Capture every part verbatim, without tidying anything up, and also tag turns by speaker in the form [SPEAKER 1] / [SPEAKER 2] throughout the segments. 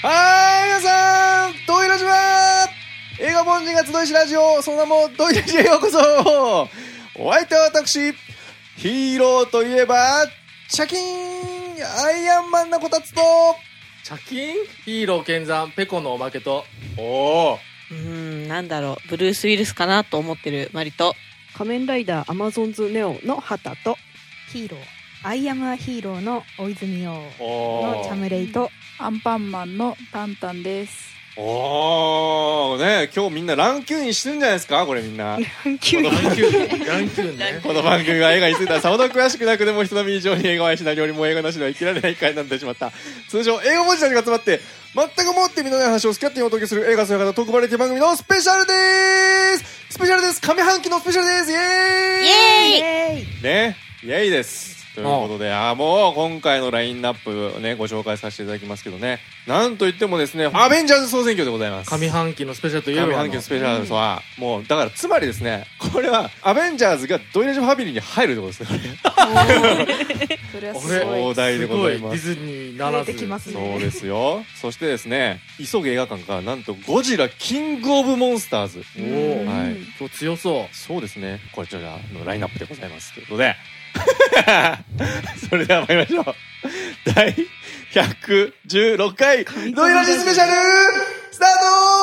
[SPEAKER 1] はーい、皆さん、ドイラジは映画凡人が集いしラジオ、その名もドイラジへようこそ。お相手は私、ヒーローといえばチャキーンアイアンマンなこたつと、
[SPEAKER 2] チャキンヒーロー剣山ペコのおまけと、
[SPEAKER 1] おー
[SPEAKER 3] うーん、なんだろう、ブルース・ウィルスかなと思ってるマリと、
[SPEAKER 4] 仮面ライダーアマゾンズネオのハタと、
[SPEAKER 5] ヒーローアイアムアヒーローの大泉洋
[SPEAKER 1] お
[SPEAKER 5] のチャムレイと、
[SPEAKER 6] アンパンマンのタンタンです。
[SPEAKER 1] おーね、今日みんなランキューインしてるんじゃないですか、これみんな。
[SPEAKER 4] 急に
[SPEAKER 2] ランキューンランキューンね。
[SPEAKER 1] この番組は映画についてはさほど詳しくなくても人並み以上に映画を愛し何よりも映画なしでは生きられない回になってしまった。通称映画文字たちが集まって全くもって身のない話を好き勝手にお届けする映画そういう方トークバラエティ番組のスペシャルでーす。スペシャルです。上半期のスペシャルです。イエーイ
[SPEAKER 3] イエーイ
[SPEAKER 5] イエーイ
[SPEAKER 1] ね、イエーイです。ということで、あーもう今回のラインナップをねご紹介させていただきますけどね、なんといってもですね、アベンジャーズ総選挙でございます。
[SPEAKER 2] 上半期のスペシャルといえば
[SPEAKER 1] 上半期のスペシャルは、うん、もうだからつまりですね、これはアベンジャーズがドイラジファミリーに入るってことですね。
[SPEAKER 6] それはすごい。
[SPEAKER 1] 壮大でございます。
[SPEAKER 2] ディズニーならず
[SPEAKER 4] 出てきますね。
[SPEAKER 1] そうですよ。そしてですね、急げ映画館がなんとゴジラキングオブモンスターズ。
[SPEAKER 2] おお、
[SPEAKER 1] はい、
[SPEAKER 2] 今日強そう。
[SPEAKER 1] そうですね、こちらのラインナップでございますということでそれでは参りましょう。第ひゃくじゅうろっかいドイラジスペシャルスター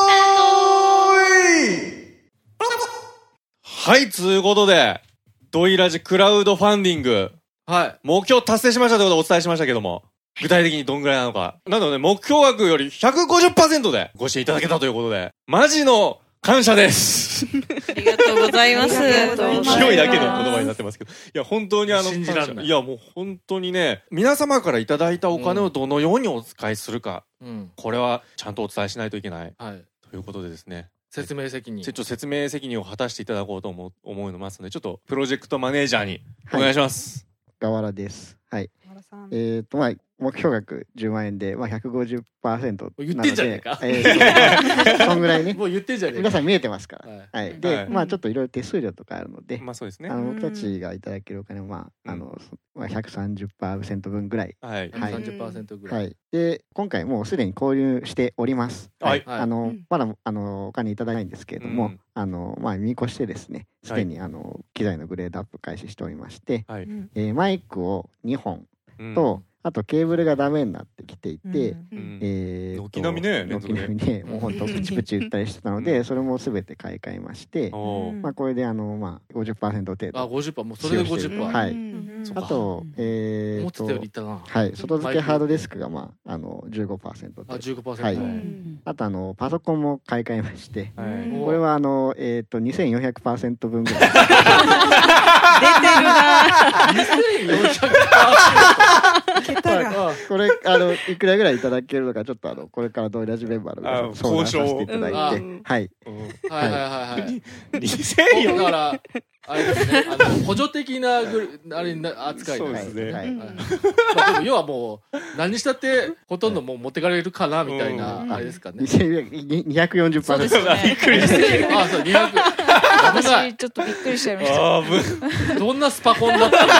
[SPEAKER 1] ト。はい、ということでドイラジクラウドファンディング、
[SPEAKER 2] はい、
[SPEAKER 1] 目標達成しましたということをお伝えしましたけども、具体的にどんぐらいなのか、なので目標額より ひゃくごじゅっパーセント でご支援いただけたということで、マジの感謝です
[SPEAKER 3] ありがとうございます。
[SPEAKER 4] ありがとうございます。
[SPEAKER 1] 勢いだけの言葉になってますけど、いや本当にあの
[SPEAKER 2] 信じらんない。
[SPEAKER 1] いやもう本当にね、皆様からいただいたお金をどのようにお使いするか、うん、これはちゃんとお伝えしないといけない、はい、ということでですね、
[SPEAKER 2] 説明責任、
[SPEAKER 1] ちょっと説明責任を果たしていただこうと思う思いますので、ちょっとプロジェクトマネージャーにお願いします。
[SPEAKER 7] 河原です。はい。えっとまあ目標額じゅうまんえんで、まあ、ひゃくごじゅっパーセント なので、
[SPEAKER 2] 言ってんじゃねえか、
[SPEAKER 7] えー、そんぐらいね
[SPEAKER 2] もう言ってんじゃねえか、
[SPEAKER 7] 皆さん見えてますから、はい、はい、で、
[SPEAKER 1] はい、
[SPEAKER 7] まあちょっといろいろ手数料とかあるので、
[SPEAKER 1] まあそうですね、
[SPEAKER 7] あの僕たちがいただけるお金は、まあ、あの、まあ、ひゃくさんじゅっパーセント 分ぐらい、
[SPEAKER 1] はい、
[SPEAKER 2] ひゃくさんじゅっパーセント ぐらい、
[SPEAKER 7] はい、で今回もうすでに購入しております。はい、あの、うん、まだあのお金いただかないんですけれども、うん、あのまあ見越してですね、すでにあの機材のグレードアップ開始しておりまして、はい、えー、マイクをにほんと、うん、あとケーブルがダメになってきていて、うん、えー、
[SPEAKER 1] 軒並みね、
[SPEAKER 7] 軒並みね、もうほんとプチプチ言ったりしてたので、それもすべて買い替えまして、まあこれであのまあ ごじゅっパーセント 程度、
[SPEAKER 2] あ ごじゅっパーセント もうそれで ごじゅっパーセント、
[SPEAKER 7] はい、あとえーとはい、外付けハードディスクがまああの じゅうごパーセント
[SPEAKER 2] あ じゅうごパーセント、
[SPEAKER 7] はい、あとあのパソコンも買い替えまして、これはあのえっと にせんよんひゃくパーセント 分ぐらい出て
[SPEAKER 3] るな
[SPEAKER 2] にせんよんひゃくパーセント
[SPEAKER 7] これあのいくらぐらいいただけるのか、ちょっとあのこれからドイラジメンバーの皆さん相談させていただいて、はい
[SPEAKER 2] はいはいはい
[SPEAKER 1] にせんよん
[SPEAKER 2] だからあれですね、あの補助的なぐあれ扱い
[SPEAKER 1] そうですね、
[SPEAKER 2] はい、まあでも要はもう何したってほとんどもう持ってかれるかなみたいなあれですかね。
[SPEAKER 7] にひゃくよんじゅっパーセント
[SPEAKER 3] びっくり
[SPEAKER 2] してる。あそうにひゃく
[SPEAKER 6] 私ちょっとびっくりしちゃいました。
[SPEAKER 2] どんなスパコンだったの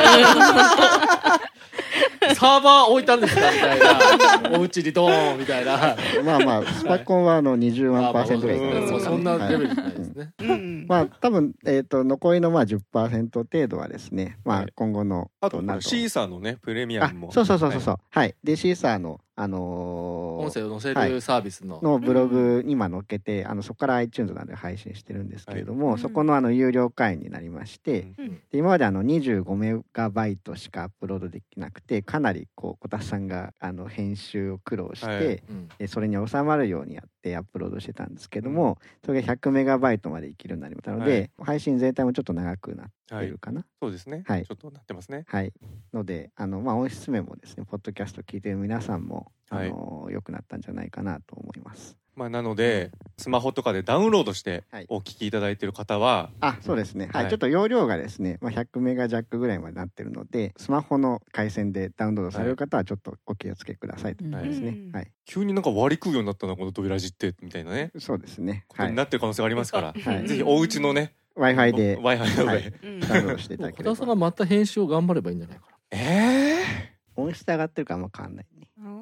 [SPEAKER 2] サーバー置いたんですかみたいな、お家にドーンみたいな。
[SPEAKER 7] まあまあスパコンはあのにじゅうまんパーセントぐらいいかな、
[SPEAKER 2] そんなレベルじゃないですね。
[SPEAKER 7] まあ多分えっと残りのまあ じゅっパーセント 程度はですね、まあ今後の
[SPEAKER 1] あとシーサーのねプレミアムも、
[SPEAKER 7] そうそうそうそう、はいでシーサーのあの
[SPEAKER 2] ー、音声を載せるサービスの、
[SPEAKER 7] はい、のブログに今載っけて、あのそこから iTunes などで配信してるんですけれども、はい、そこのあの有料会員になりまして、うん、で今まであのにじゅうごメガバイトしかアップロードできなくて、かなりこう小田さんがあの編集を苦労して、はいうん、それに収まるようにやってアップロードしてたんですけども、うん、それがひゃくメガバイトまでいけるようになりましたので、はい、配信全体もちょっと長くなってるかな、はい、
[SPEAKER 1] そうですね、
[SPEAKER 7] はい、
[SPEAKER 1] ちょっとなってますね、
[SPEAKER 7] はい、のであの、まあ、音質面もですね、ポッドキャスト聞いてる皆さんもあの、はい、良くなったんじゃないかなと思います。
[SPEAKER 1] まあ、なのでスマホとかでダウンロードしてお聞きいただいている方は、はい、
[SPEAKER 7] あそうですね、はいはい、ちょっと容量がですね、まあ、ひゃくメガ弱ぐらいまでなってるので、スマホの回線でダウンロードされる方はちょっとお気をつけくださいということですね、はいはい、
[SPEAKER 1] 急になんか割り食うようになったなこのドビラジってみたいなね、
[SPEAKER 7] そうですね、
[SPEAKER 1] ことになってる可能性がありますから、はい、ぜひお家のね
[SPEAKER 7] Wi-Fi で
[SPEAKER 1] Wi-Fi の上、はい、
[SPEAKER 7] ダウンロードしていただければ。
[SPEAKER 2] 小田さんがまた編集を頑張ればいいんじゃないかな。
[SPEAKER 1] えー、
[SPEAKER 7] 音質上がってるからあんま変わんないね。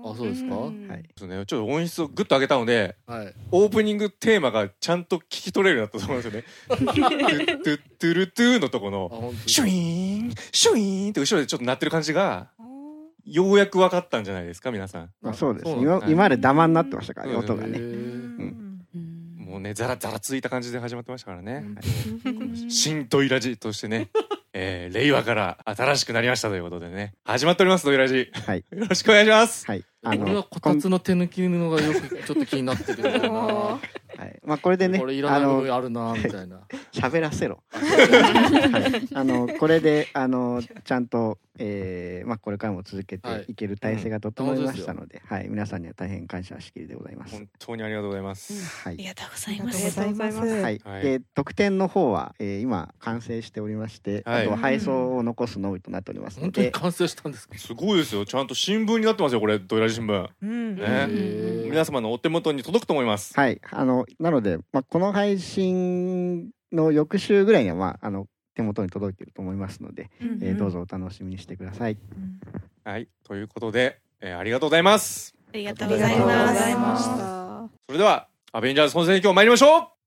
[SPEAKER 2] あ、そうですか。
[SPEAKER 7] はい。
[SPEAKER 1] そうね、ちょっと音質をグッと上げたので、
[SPEAKER 2] はい。
[SPEAKER 1] オープニングテーマがちゃんと聞き取れるようになったと思うんですよね。トゥトゥトゥルトゥのとこ
[SPEAKER 2] あ、
[SPEAKER 1] の
[SPEAKER 2] 本当に。
[SPEAKER 1] シュイーンシュイーンって後ろでちょっと鳴ってる感じがようやく分かったんじゃないですか皆さん。
[SPEAKER 7] まあそうです。
[SPEAKER 2] そうなん
[SPEAKER 7] 今
[SPEAKER 1] だね
[SPEAKER 7] 今までダマになってましたからね、
[SPEAKER 1] うん
[SPEAKER 7] 音がね。
[SPEAKER 2] へー
[SPEAKER 3] うん
[SPEAKER 1] もうねザラザラついた感じで始まってましたからね。
[SPEAKER 3] うん
[SPEAKER 1] 新ドイラジとしてね、えー、令和から新しくなりましたということでね始まっておりますドイラジ。
[SPEAKER 7] はい。
[SPEAKER 1] よろしくお願いします。
[SPEAKER 7] はい。
[SPEAKER 2] 俺はこたつの手抜き布がよくちょっと気になってるんだよな。
[SPEAKER 7] はい。まあこれでね、
[SPEAKER 2] これいらな
[SPEAKER 7] あの
[SPEAKER 2] い部分あるなみたいな。
[SPEAKER 7] 喋らせろ。はい。あのこれであのちゃんと、えー、まあこれからも続けていける体制が整いましたので、はい。皆さんには大変感謝しきりでございます。
[SPEAKER 1] 本当にありがとうございます。
[SPEAKER 7] はい。
[SPEAKER 3] ありがとうござい
[SPEAKER 5] ありがとう
[SPEAKER 3] ます。
[SPEAKER 5] ございます。
[SPEAKER 7] はい、
[SPEAKER 1] はい
[SPEAKER 7] で得点の方は、えー、今完成しておりまして、
[SPEAKER 1] はい
[SPEAKER 7] あとは配送を残すのみとなっておりますので、
[SPEAKER 2] 本当に完成したんですか。
[SPEAKER 1] すごいですよ。ちゃんと新聞になってますよこれドイラジ新聞。
[SPEAKER 5] うん。
[SPEAKER 1] ね
[SPEAKER 2] へー
[SPEAKER 1] 皆様のお手元に届くと思います。
[SPEAKER 7] はい、あのなので、まあ、この配信の翌週ぐらいには、まあ、あの手元に届いていると思いますので、
[SPEAKER 5] うん
[SPEAKER 7] えーどうぞお楽しみにしてください。
[SPEAKER 1] はいということで、えー、ありがとうございます。
[SPEAKER 3] ありがとうござい
[SPEAKER 5] ありがとうご
[SPEAKER 3] ま
[SPEAKER 5] ざい
[SPEAKER 3] す。
[SPEAKER 5] ました。
[SPEAKER 1] それではアベンジャーズ本戦今日参りましょう。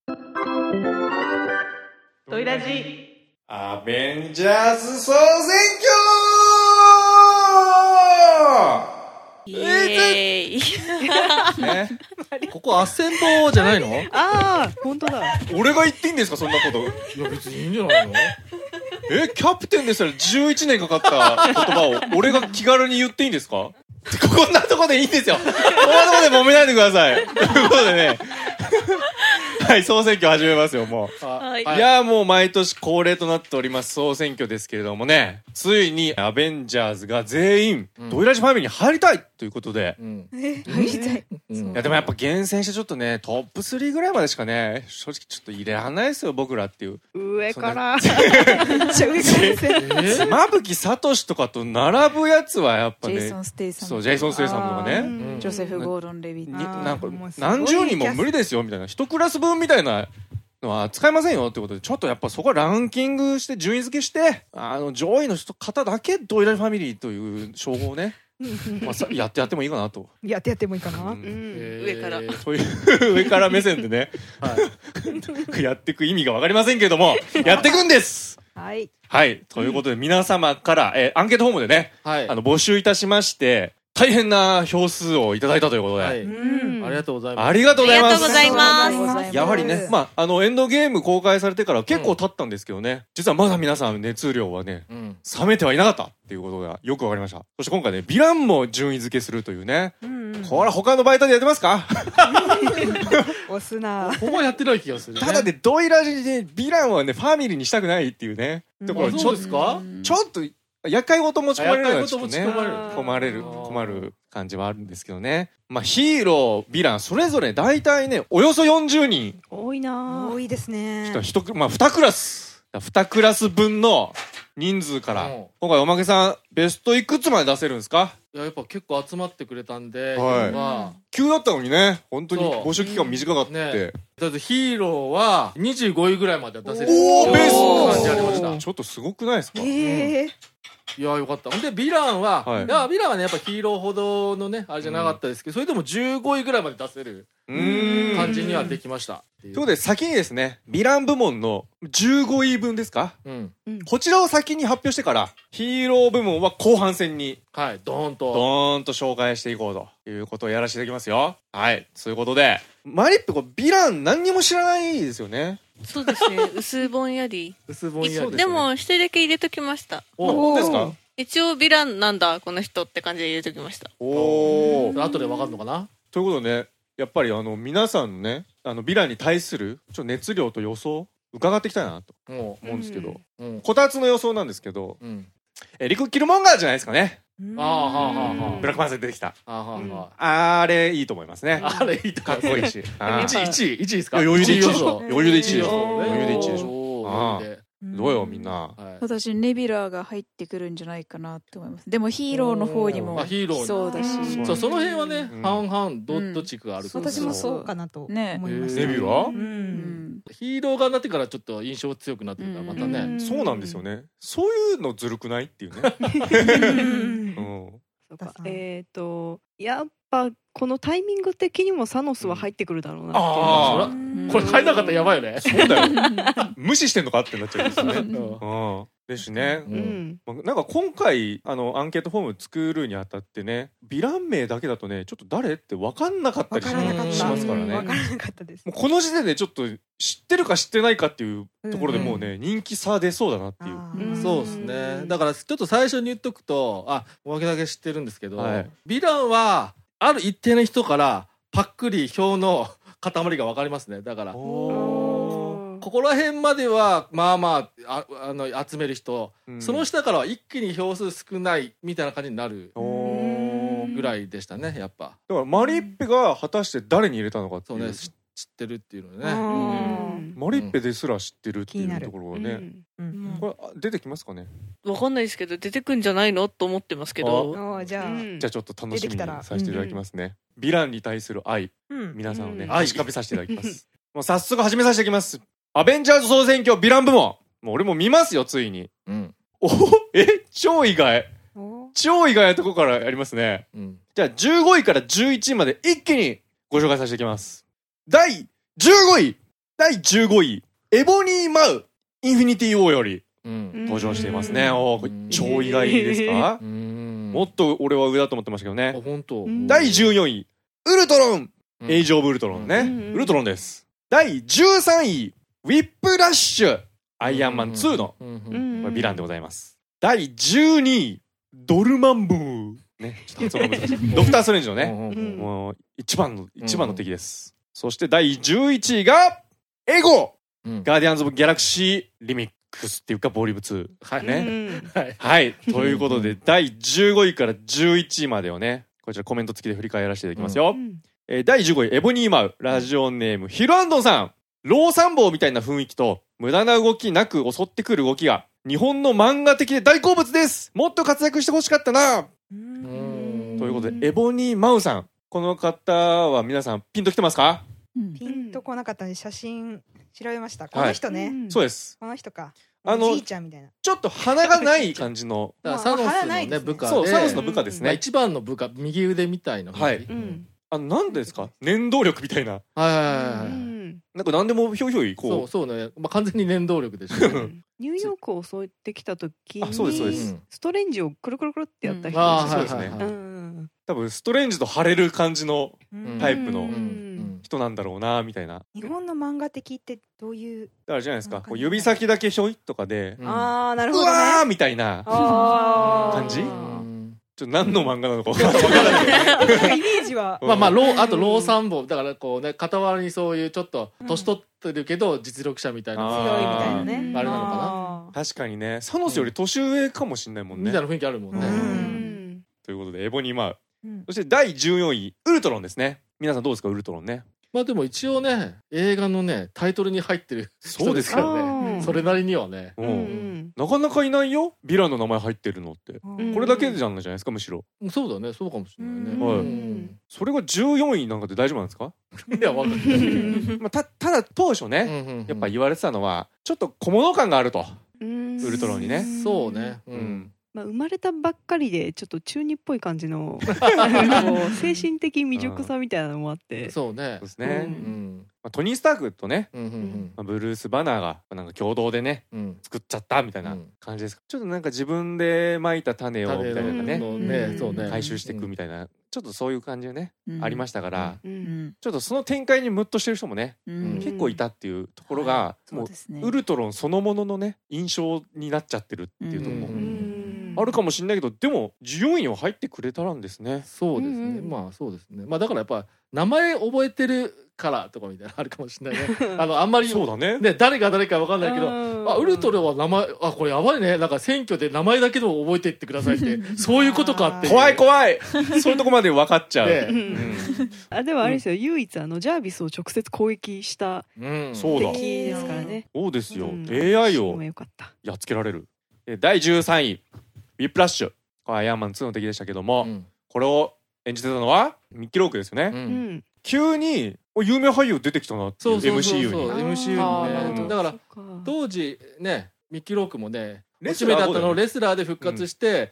[SPEAKER 3] ドイラジ
[SPEAKER 1] アベンジャーズ総選
[SPEAKER 3] イエーイ。
[SPEAKER 1] 挙ね、
[SPEAKER 2] ここアッセンボじゃないの？い
[SPEAKER 5] ああ、本当だ。
[SPEAKER 1] 俺が言っていいんですかそんなこと。
[SPEAKER 2] や別にいいんじゃないの？
[SPEAKER 1] えキャプテンでしたらじゅういちねんかかった言葉を俺が気軽に言っていいんですか。こんなとこでいいんですよ。こんなとこで揉めないでください。ということでねはい総選挙始めますよもう。
[SPEAKER 3] はい
[SPEAKER 1] いやーもう毎年恒例となっております総選挙ですけれどもね、ついにアベンジャーズが全員
[SPEAKER 2] うん
[SPEAKER 1] ドイラジファミリーに入りたいということで、
[SPEAKER 2] うん。
[SPEAKER 5] え、入りたい。
[SPEAKER 2] うん
[SPEAKER 1] いやでもやっぱ厳選してちょっとねトップスリーぐらいまでしかね正直ちょっと入れらんないですよ僕らっていう。
[SPEAKER 5] 上から。めっちゃ上から目線。
[SPEAKER 2] え
[SPEAKER 1] 妻夫木聡とかと並ぶやつはやっぱね
[SPEAKER 6] ジェイソン・ステイサム、
[SPEAKER 1] そうジェイソン・ステイサムとか
[SPEAKER 5] あ
[SPEAKER 1] ね
[SPEAKER 5] ー
[SPEAKER 2] うん
[SPEAKER 6] ジョセフ・ゴードン・レビット、
[SPEAKER 1] に
[SPEAKER 5] あー
[SPEAKER 1] なんか
[SPEAKER 5] もうすごい
[SPEAKER 1] 何十人も無理ですよみたいな一クラス分みたいなのは使えませんよってことでちょっとやっぱそこはランキングして順位付けしてあの上位の人方だけドイラジファミリーという称号をね、まあ、さやってやってもいいかなと、
[SPEAKER 5] やってやってもいいかな。
[SPEAKER 1] う
[SPEAKER 3] うんん、上から。
[SPEAKER 1] そういう上から目線でね
[SPEAKER 2] はい。
[SPEAKER 1] やっていく意味が分かりませんけれどもやっていくんです
[SPEAKER 5] はい。
[SPEAKER 1] はいということで皆様から、えーアンケートフォームでね
[SPEAKER 2] はい。
[SPEAKER 1] あの募集いたしまして大変な票数をいただいたということで、
[SPEAKER 2] はい。
[SPEAKER 5] うん
[SPEAKER 2] ありがとうございます。
[SPEAKER 1] ありがとうございます。
[SPEAKER 3] ありがとうございます
[SPEAKER 5] ありがとうございます
[SPEAKER 1] やはりね、まあ、あのエンドゲーム公開されてから結構経ったんですけどね、実はまだ皆さん熱量はね
[SPEAKER 2] うん。
[SPEAKER 1] 冷めてはいなかったっていうことがよくわかりました。そして今回ねヴィランも順位付けするというね、
[SPEAKER 5] うん。
[SPEAKER 1] これ他のバイトでやってますか？
[SPEAKER 5] 押すな。
[SPEAKER 2] ここはやってない気がするね。
[SPEAKER 1] ただねドイラジでヴィランはねファミリーにしたくないっていうねところ
[SPEAKER 2] あ
[SPEAKER 1] ちょ
[SPEAKER 2] そうですか？
[SPEAKER 6] うん
[SPEAKER 1] ちょっと厄介事持ち込まれるのはちょっとね
[SPEAKER 2] 厄介事持ち込まれる
[SPEAKER 1] 困れる
[SPEAKER 2] あー
[SPEAKER 1] 困る感じはあるんですけどね。まあヒーローヴィランそれぞれ大体ねおよそよんじゅうにん
[SPEAKER 5] 多いな。多いですね。
[SPEAKER 1] 一クまあにクラスにクラス分の人数から、
[SPEAKER 2] うん
[SPEAKER 1] 今回おまけさんベストいくつまで出せるんですか？
[SPEAKER 2] いややっぱ結構集まってくれたんで、
[SPEAKER 1] はい
[SPEAKER 2] 今
[SPEAKER 1] 急だったのにね本当に
[SPEAKER 2] そう
[SPEAKER 1] 募集期間短かった、
[SPEAKER 2] ねとりあえずヒーローはにじゅうごいぐらいまで出せる
[SPEAKER 1] おーベスト
[SPEAKER 2] 感じありました。
[SPEAKER 1] ちょっとすごくないですか？
[SPEAKER 5] ええ。
[SPEAKER 2] いやよかった。ほんでヴィランは、
[SPEAKER 1] はい
[SPEAKER 2] い、やヴィランはねやっぱヒーローほどのねあれじゃなかったですけど、それでもじゅうごいぐらいまで出せる
[SPEAKER 1] うーん
[SPEAKER 2] 感じにはできましたっていう
[SPEAKER 1] ということで先にですねヴィラン部門のじゅうごいぶんですか
[SPEAKER 2] うん
[SPEAKER 1] こちらを先に発表してからヒーロー部門は後半戦に
[SPEAKER 2] はいドーンと
[SPEAKER 1] ドーンと紹介していこうということをやらせていただきますよ。はいそういうことでマリップこうヴィラン何にも知らないですよね。
[SPEAKER 3] そうですね。薄ぼんやり。
[SPEAKER 2] 薄ぼんやり
[SPEAKER 3] でも、一人だけ入れときました。
[SPEAKER 1] 本当ですか？
[SPEAKER 3] 一応、ヴィランなんだ、この人って感じで入れときました。
[SPEAKER 1] おお。
[SPEAKER 2] 後でわかるのかな。
[SPEAKER 1] ということでねやっぱりあの皆さんのねあのヴィランに対するちょっと熱量と予想伺っていきたいなと
[SPEAKER 2] も
[SPEAKER 1] 思うんですけど、
[SPEAKER 2] ううん
[SPEAKER 1] こたつの予想なんですけど
[SPEAKER 2] うん
[SPEAKER 1] えリク・キルモンガーじゃないですかね。
[SPEAKER 2] ああはあはあは
[SPEAKER 1] ブラックパンサーに出てきた
[SPEAKER 2] あはあは
[SPEAKER 1] あれいいと思いますね。
[SPEAKER 2] ああれいいと
[SPEAKER 1] かっこいいしあー
[SPEAKER 2] 一位一位一位ですか？
[SPEAKER 1] いや余裕で一位
[SPEAKER 2] 予想
[SPEAKER 1] 余裕で一位でしょ
[SPEAKER 5] おー
[SPEAKER 1] 余裕で一位でしょ。
[SPEAKER 2] おー
[SPEAKER 1] ああ
[SPEAKER 2] 余裕で
[SPEAKER 1] どうよみんな。
[SPEAKER 2] はい
[SPEAKER 6] 私ネビュラーが入ってくるんじゃないかなって思います。でもヒーローの方にも
[SPEAKER 2] あヒーローに
[SPEAKER 6] そうだし、
[SPEAKER 5] うん
[SPEAKER 2] そうその辺はね
[SPEAKER 1] うん
[SPEAKER 2] 半々ドット地区あるから
[SPEAKER 5] 私もそうかなと思い
[SPEAKER 6] ね
[SPEAKER 5] ました。
[SPEAKER 1] ネビュラ
[SPEAKER 5] う。
[SPEAKER 6] うんん、
[SPEAKER 2] ヒーロー側になってからちょっと印象強くなってるからまたね
[SPEAKER 5] うん
[SPEAKER 1] そうなんですよね。そういうのずるくないっていうね。
[SPEAKER 5] うん
[SPEAKER 1] うん
[SPEAKER 4] そうか
[SPEAKER 5] さん
[SPEAKER 4] えっ、とやっぱこのタイミング的にもサノスは入ってくるだろうなっていうの
[SPEAKER 1] あ
[SPEAKER 4] は
[SPEAKER 1] あ
[SPEAKER 2] これ入らなかったらやばいよね。
[SPEAKER 1] そうだよ無視してんのかってなっちゃうんですよね。
[SPEAKER 2] うん
[SPEAKER 1] うんですしね、
[SPEAKER 2] う
[SPEAKER 4] うんん
[SPEAKER 1] まあなんか今回あのアンケートフォーム作るにあたってね、ヴィラン名だけだとねちょっと誰って分かんなかった
[SPEAKER 5] わ
[SPEAKER 1] りし
[SPEAKER 5] からなかった。
[SPEAKER 1] しますからね。
[SPEAKER 5] わからなかったです。
[SPEAKER 1] もうこの時点でちょっと知ってるか知ってないかっていうところでもうね、人気差出そうだなっていう。
[SPEAKER 5] あー
[SPEAKER 4] うん
[SPEAKER 2] そうですね。だからちょっと最初に言っとくと、あ、おまけだけ知ってるんですけど、
[SPEAKER 1] はい
[SPEAKER 2] ヴィランはある一定の人からパックリ表の塊が分かりますね。だからここら辺まではまあまあ、あ、あの集める人、
[SPEAKER 1] うん
[SPEAKER 2] その下からは一気に票数少ないみたいな感じになる
[SPEAKER 1] おー
[SPEAKER 2] ぐらいでしたね、やっぱ。
[SPEAKER 1] だからマリッペが果たして誰に入れたのかっていうう
[SPEAKER 2] そね、知知ってるっていうの
[SPEAKER 5] う
[SPEAKER 2] ね。
[SPEAKER 5] ん
[SPEAKER 1] マリッペですら知ってるってい
[SPEAKER 5] 気になる
[SPEAKER 1] うところがね、
[SPEAKER 5] うん
[SPEAKER 1] これあ出てきますかね。
[SPEAKER 3] わかんないですけど出てくんじゃないのと思ってますけど。
[SPEAKER 5] おーじゃあ、
[SPEAKER 4] うん
[SPEAKER 1] じゃあちょっと楽しみに
[SPEAKER 5] 出てきたら
[SPEAKER 1] させていただきますね。ヴィランに対する愛、
[SPEAKER 5] うん
[SPEAKER 1] 皆さんをね
[SPEAKER 4] うん
[SPEAKER 1] 確かめさせていただきますもう早速始めさせていただきます。アベンジャーズ総選挙ヴィラン部門、もう俺も見ますよついに。
[SPEAKER 2] うん。
[SPEAKER 1] おえ超意外
[SPEAKER 5] お
[SPEAKER 1] 超意外なとこからやりますね。
[SPEAKER 2] うん。
[SPEAKER 1] じゃあじゅうごいからじゅういちいまで一気にご紹介させていただきます。だいじゅうごい、だいじゅうごい、エボニー・マウ、インフィニティ・ウォーより
[SPEAKER 2] うん。
[SPEAKER 1] 登場していますね。
[SPEAKER 4] うん
[SPEAKER 1] おーこれ超意外ですか、
[SPEAKER 2] うん。
[SPEAKER 1] もっと俺は上だと思ってましたけどね。
[SPEAKER 2] あ、本当。
[SPEAKER 4] うん
[SPEAKER 1] だいじゅうよんい、ウルトロン、
[SPEAKER 2] うん
[SPEAKER 1] エイジ・オブ・ウルトロンね。
[SPEAKER 4] うん
[SPEAKER 1] ウルトロンです。だいじゅうさんい、ウィップラッシュ、アイアンマンツーの
[SPEAKER 2] うんうん
[SPEAKER 4] う
[SPEAKER 2] うん
[SPEAKER 4] ん
[SPEAKER 1] これヴィランでございます。だいじゅうにい、ドルマンブー。ね、ちょっと発音が難しい。ドクター・ストレンジのね、
[SPEAKER 2] うん
[SPEAKER 1] もう一番の、一番の敵です。そしてだいじゅういちいが、エゴ、
[SPEAKER 2] うん
[SPEAKER 1] ガーディアンズ・オブ・ギャラクシー・リミックスっていうか、ボリュームツー。
[SPEAKER 2] はい
[SPEAKER 1] ね
[SPEAKER 4] うん
[SPEAKER 2] はい。
[SPEAKER 1] はい。ということで、だいじゅうごいからじゅういちいまでをね、こちらコメント付きで振り返らせていただきますよ。
[SPEAKER 4] うん
[SPEAKER 1] えーだいじゅうごい、エボニー・マウ、ラジオネーム、ヒルアンドンさん。ローサンボウみたいな雰囲気と、無駄な動きなく襲ってくる動きが、日本の漫画的で大好物です。もっと活躍してほしかったな。
[SPEAKER 2] うん
[SPEAKER 1] ということで、エボニー・マウさん。この方は皆さん、ピンときてますか？
[SPEAKER 6] うん
[SPEAKER 5] ピンとこなかったんで写真調べました。この人ね、
[SPEAKER 4] うん
[SPEAKER 1] そうです。
[SPEAKER 5] この人か。
[SPEAKER 1] あの
[SPEAKER 5] おじいちゃんみたいな。
[SPEAKER 1] ちょっと鼻がない感じの、
[SPEAKER 2] だからサノス
[SPEAKER 5] まあ
[SPEAKER 2] のね
[SPEAKER 5] 腹ないですね
[SPEAKER 2] 部下で、
[SPEAKER 1] そう、サノスの部下ですね。
[SPEAKER 2] まあ一番の部下、右腕みたいな。
[SPEAKER 1] はい
[SPEAKER 4] うん
[SPEAKER 1] あの、なんですか念動力みたいな。
[SPEAKER 2] はいはいはいはい。
[SPEAKER 4] うん
[SPEAKER 1] なんか何でもひょいひょい、
[SPEAKER 2] そう
[SPEAKER 1] こ
[SPEAKER 2] そうね、まあ、完全に念動力でしょうね。
[SPEAKER 4] ニューヨークを襲ってきた時に
[SPEAKER 1] あそうですそうです
[SPEAKER 4] ストレンジをくるくるくるってやった人
[SPEAKER 2] ああ、
[SPEAKER 1] そうですね
[SPEAKER 2] はいはいはい。
[SPEAKER 4] うん
[SPEAKER 1] う、多分ストレンジと晴れる感じの
[SPEAKER 5] うん
[SPEAKER 1] タイプの
[SPEAKER 2] うんうん
[SPEAKER 1] 人なんだろうな、みたいな。
[SPEAKER 5] 日本の漫画的ってどういう、
[SPEAKER 1] だからじゃないですか。
[SPEAKER 5] わかんない
[SPEAKER 1] こう指先だけひょいとかで、
[SPEAKER 2] うん
[SPEAKER 5] ああなる
[SPEAKER 1] う
[SPEAKER 5] ほどね。
[SPEAKER 1] わーみたいな、
[SPEAKER 5] あー
[SPEAKER 1] 感じ
[SPEAKER 2] うん
[SPEAKER 1] ちょっと何の漫画なのか分からないけど。
[SPEAKER 5] イメージは
[SPEAKER 2] まあまあ、ロー、あとローサンボウ、だからこうね、傍らにそういうちょっと、年取ってるけど、実力者みたいな。
[SPEAKER 1] あー
[SPEAKER 5] 強いみたいなね。
[SPEAKER 2] あれなのかな
[SPEAKER 5] な。
[SPEAKER 1] 確かにね、サノスより年上かもしんないもんね。
[SPEAKER 2] みたいな雰囲気あるもんね。
[SPEAKER 5] う
[SPEAKER 4] うんん
[SPEAKER 1] ということで、エボニー・マウ。
[SPEAKER 5] うん
[SPEAKER 1] そしてだいじゅうよんい、ウルトロンですね。皆さんどうですか、ウルトロンね。
[SPEAKER 2] まあでも一応ね、映画のね、タイトルに入ってる人ですからね。
[SPEAKER 4] うん
[SPEAKER 2] それなりにはね。
[SPEAKER 1] う
[SPEAKER 4] うんん
[SPEAKER 1] なかなかいないよ、ヴィランの名前入ってるのって。
[SPEAKER 5] うん
[SPEAKER 1] これだけじゃないじゃないですか、むしろ。
[SPEAKER 2] そうだね、そうかもしれないね。
[SPEAKER 5] うん
[SPEAKER 1] はい
[SPEAKER 2] うん
[SPEAKER 1] それがじゅうよんいなんかで大丈夫なんですか？
[SPEAKER 2] いや、わかんない。
[SPEAKER 1] まあ、たただ当初ね、やっぱ言われてたのはちょっと小物感があると。
[SPEAKER 4] うん
[SPEAKER 1] ウルトロンにね
[SPEAKER 2] そうね。う
[SPEAKER 1] うんん。
[SPEAKER 4] まあ、生まれたばっかりでちょっと中二っぽい感じのこう精神的未熟さみたいなのもあって
[SPEAKER 2] そうね
[SPEAKER 1] そう。ですね、
[SPEAKER 4] う
[SPEAKER 2] うんん。
[SPEAKER 1] まあ、トニー・スタークとね、
[SPEAKER 2] うんうん
[SPEAKER 1] まあブルース・バナーがなんか共同でね
[SPEAKER 2] うん。
[SPEAKER 1] 作っちゃったみたいな感じですか、ちょっとなんか自分で蒔いた種をみたいなのがね
[SPEAKER 2] のね、そうね。
[SPEAKER 1] 回収していくみたいな、ちょっとそういう感じがね、
[SPEAKER 6] うん
[SPEAKER 1] ありましたから、
[SPEAKER 4] う
[SPEAKER 6] うんん
[SPEAKER 1] ちょっとその展開にムッとしてる人もね、
[SPEAKER 6] うん
[SPEAKER 1] 結構いたっていうところが、も
[SPEAKER 6] そうですね
[SPEAKER 1] うウルトロンそのもののね印象になっちゃってるっていうところも
[SPEAKER 2] うん
[SPEAKER 1] あるかもしれないけど、でもじゅうよんいは入ってくれたらんですね。
[SPEAKER 2] そうですね。
[SPEAKER 4] うんうん
[SPEAKER 2] まあそうですね。まあだからやっぱ名前覚えてるからとかみたいなのあるかもしれないね。あのあんまり
[SPEAKER 1] そうだね。
[SPEAKER 2] ね誰が誰かわかんないけど。あウルトラは名前あこれやばいねなんか選挙で名前だけでも覚えていってくださいってそういうことかっていう
[SPEAKER 1] 怖い怖いそういうとこまで分かっちゃう、
[SPEAKER 2] ね
[SPEAKER 1] うん
[SPEAKER 4] あでもあれですよ、唯一あのジャービスを直接攻撃した
[SPEAKER 2] うん
[SPEAKER 1] そうだ
[SPEAKER 4] 敵ですからね。
[SPEAKER 1] そうですよ、
[SPEAKER 4] うん
[SPEAKER 1] エーアイ を
[SPEAKER 4] もよかった。
[SPEAKER 1] やっつけられる。えだいじゅうさんいウィップラッシュ、これアイアンマンツーの敵でしたけども、
[SPEAKER 2] うん
[SPEAKER 1] これを演じてたのはミッキー・ロークですよね、
[SPEAKER 2] う
[SPEAKER 4] うんん。
[SPEAKER 1] 急にお有名俳優出てきたなってい
[SPEAKER 2] そううそうそう
[SPEAKER 1] エムシーユー
[SPEAKER 2] そう
[SPEAKER 1] に
[SPEAKER 2] エムシーユーにねだから
[SPEAKER 4] そっか
[SPEAKER 2] 当時ねミッキー・ロークもね
[SPEAKER 1] レ
[SPEAKER 2] 落ち目だった
[SPEAKER 1] スラー後だよね
[SPEAKER 2] のをレスラーで復活して
[SPEAKER 4] うん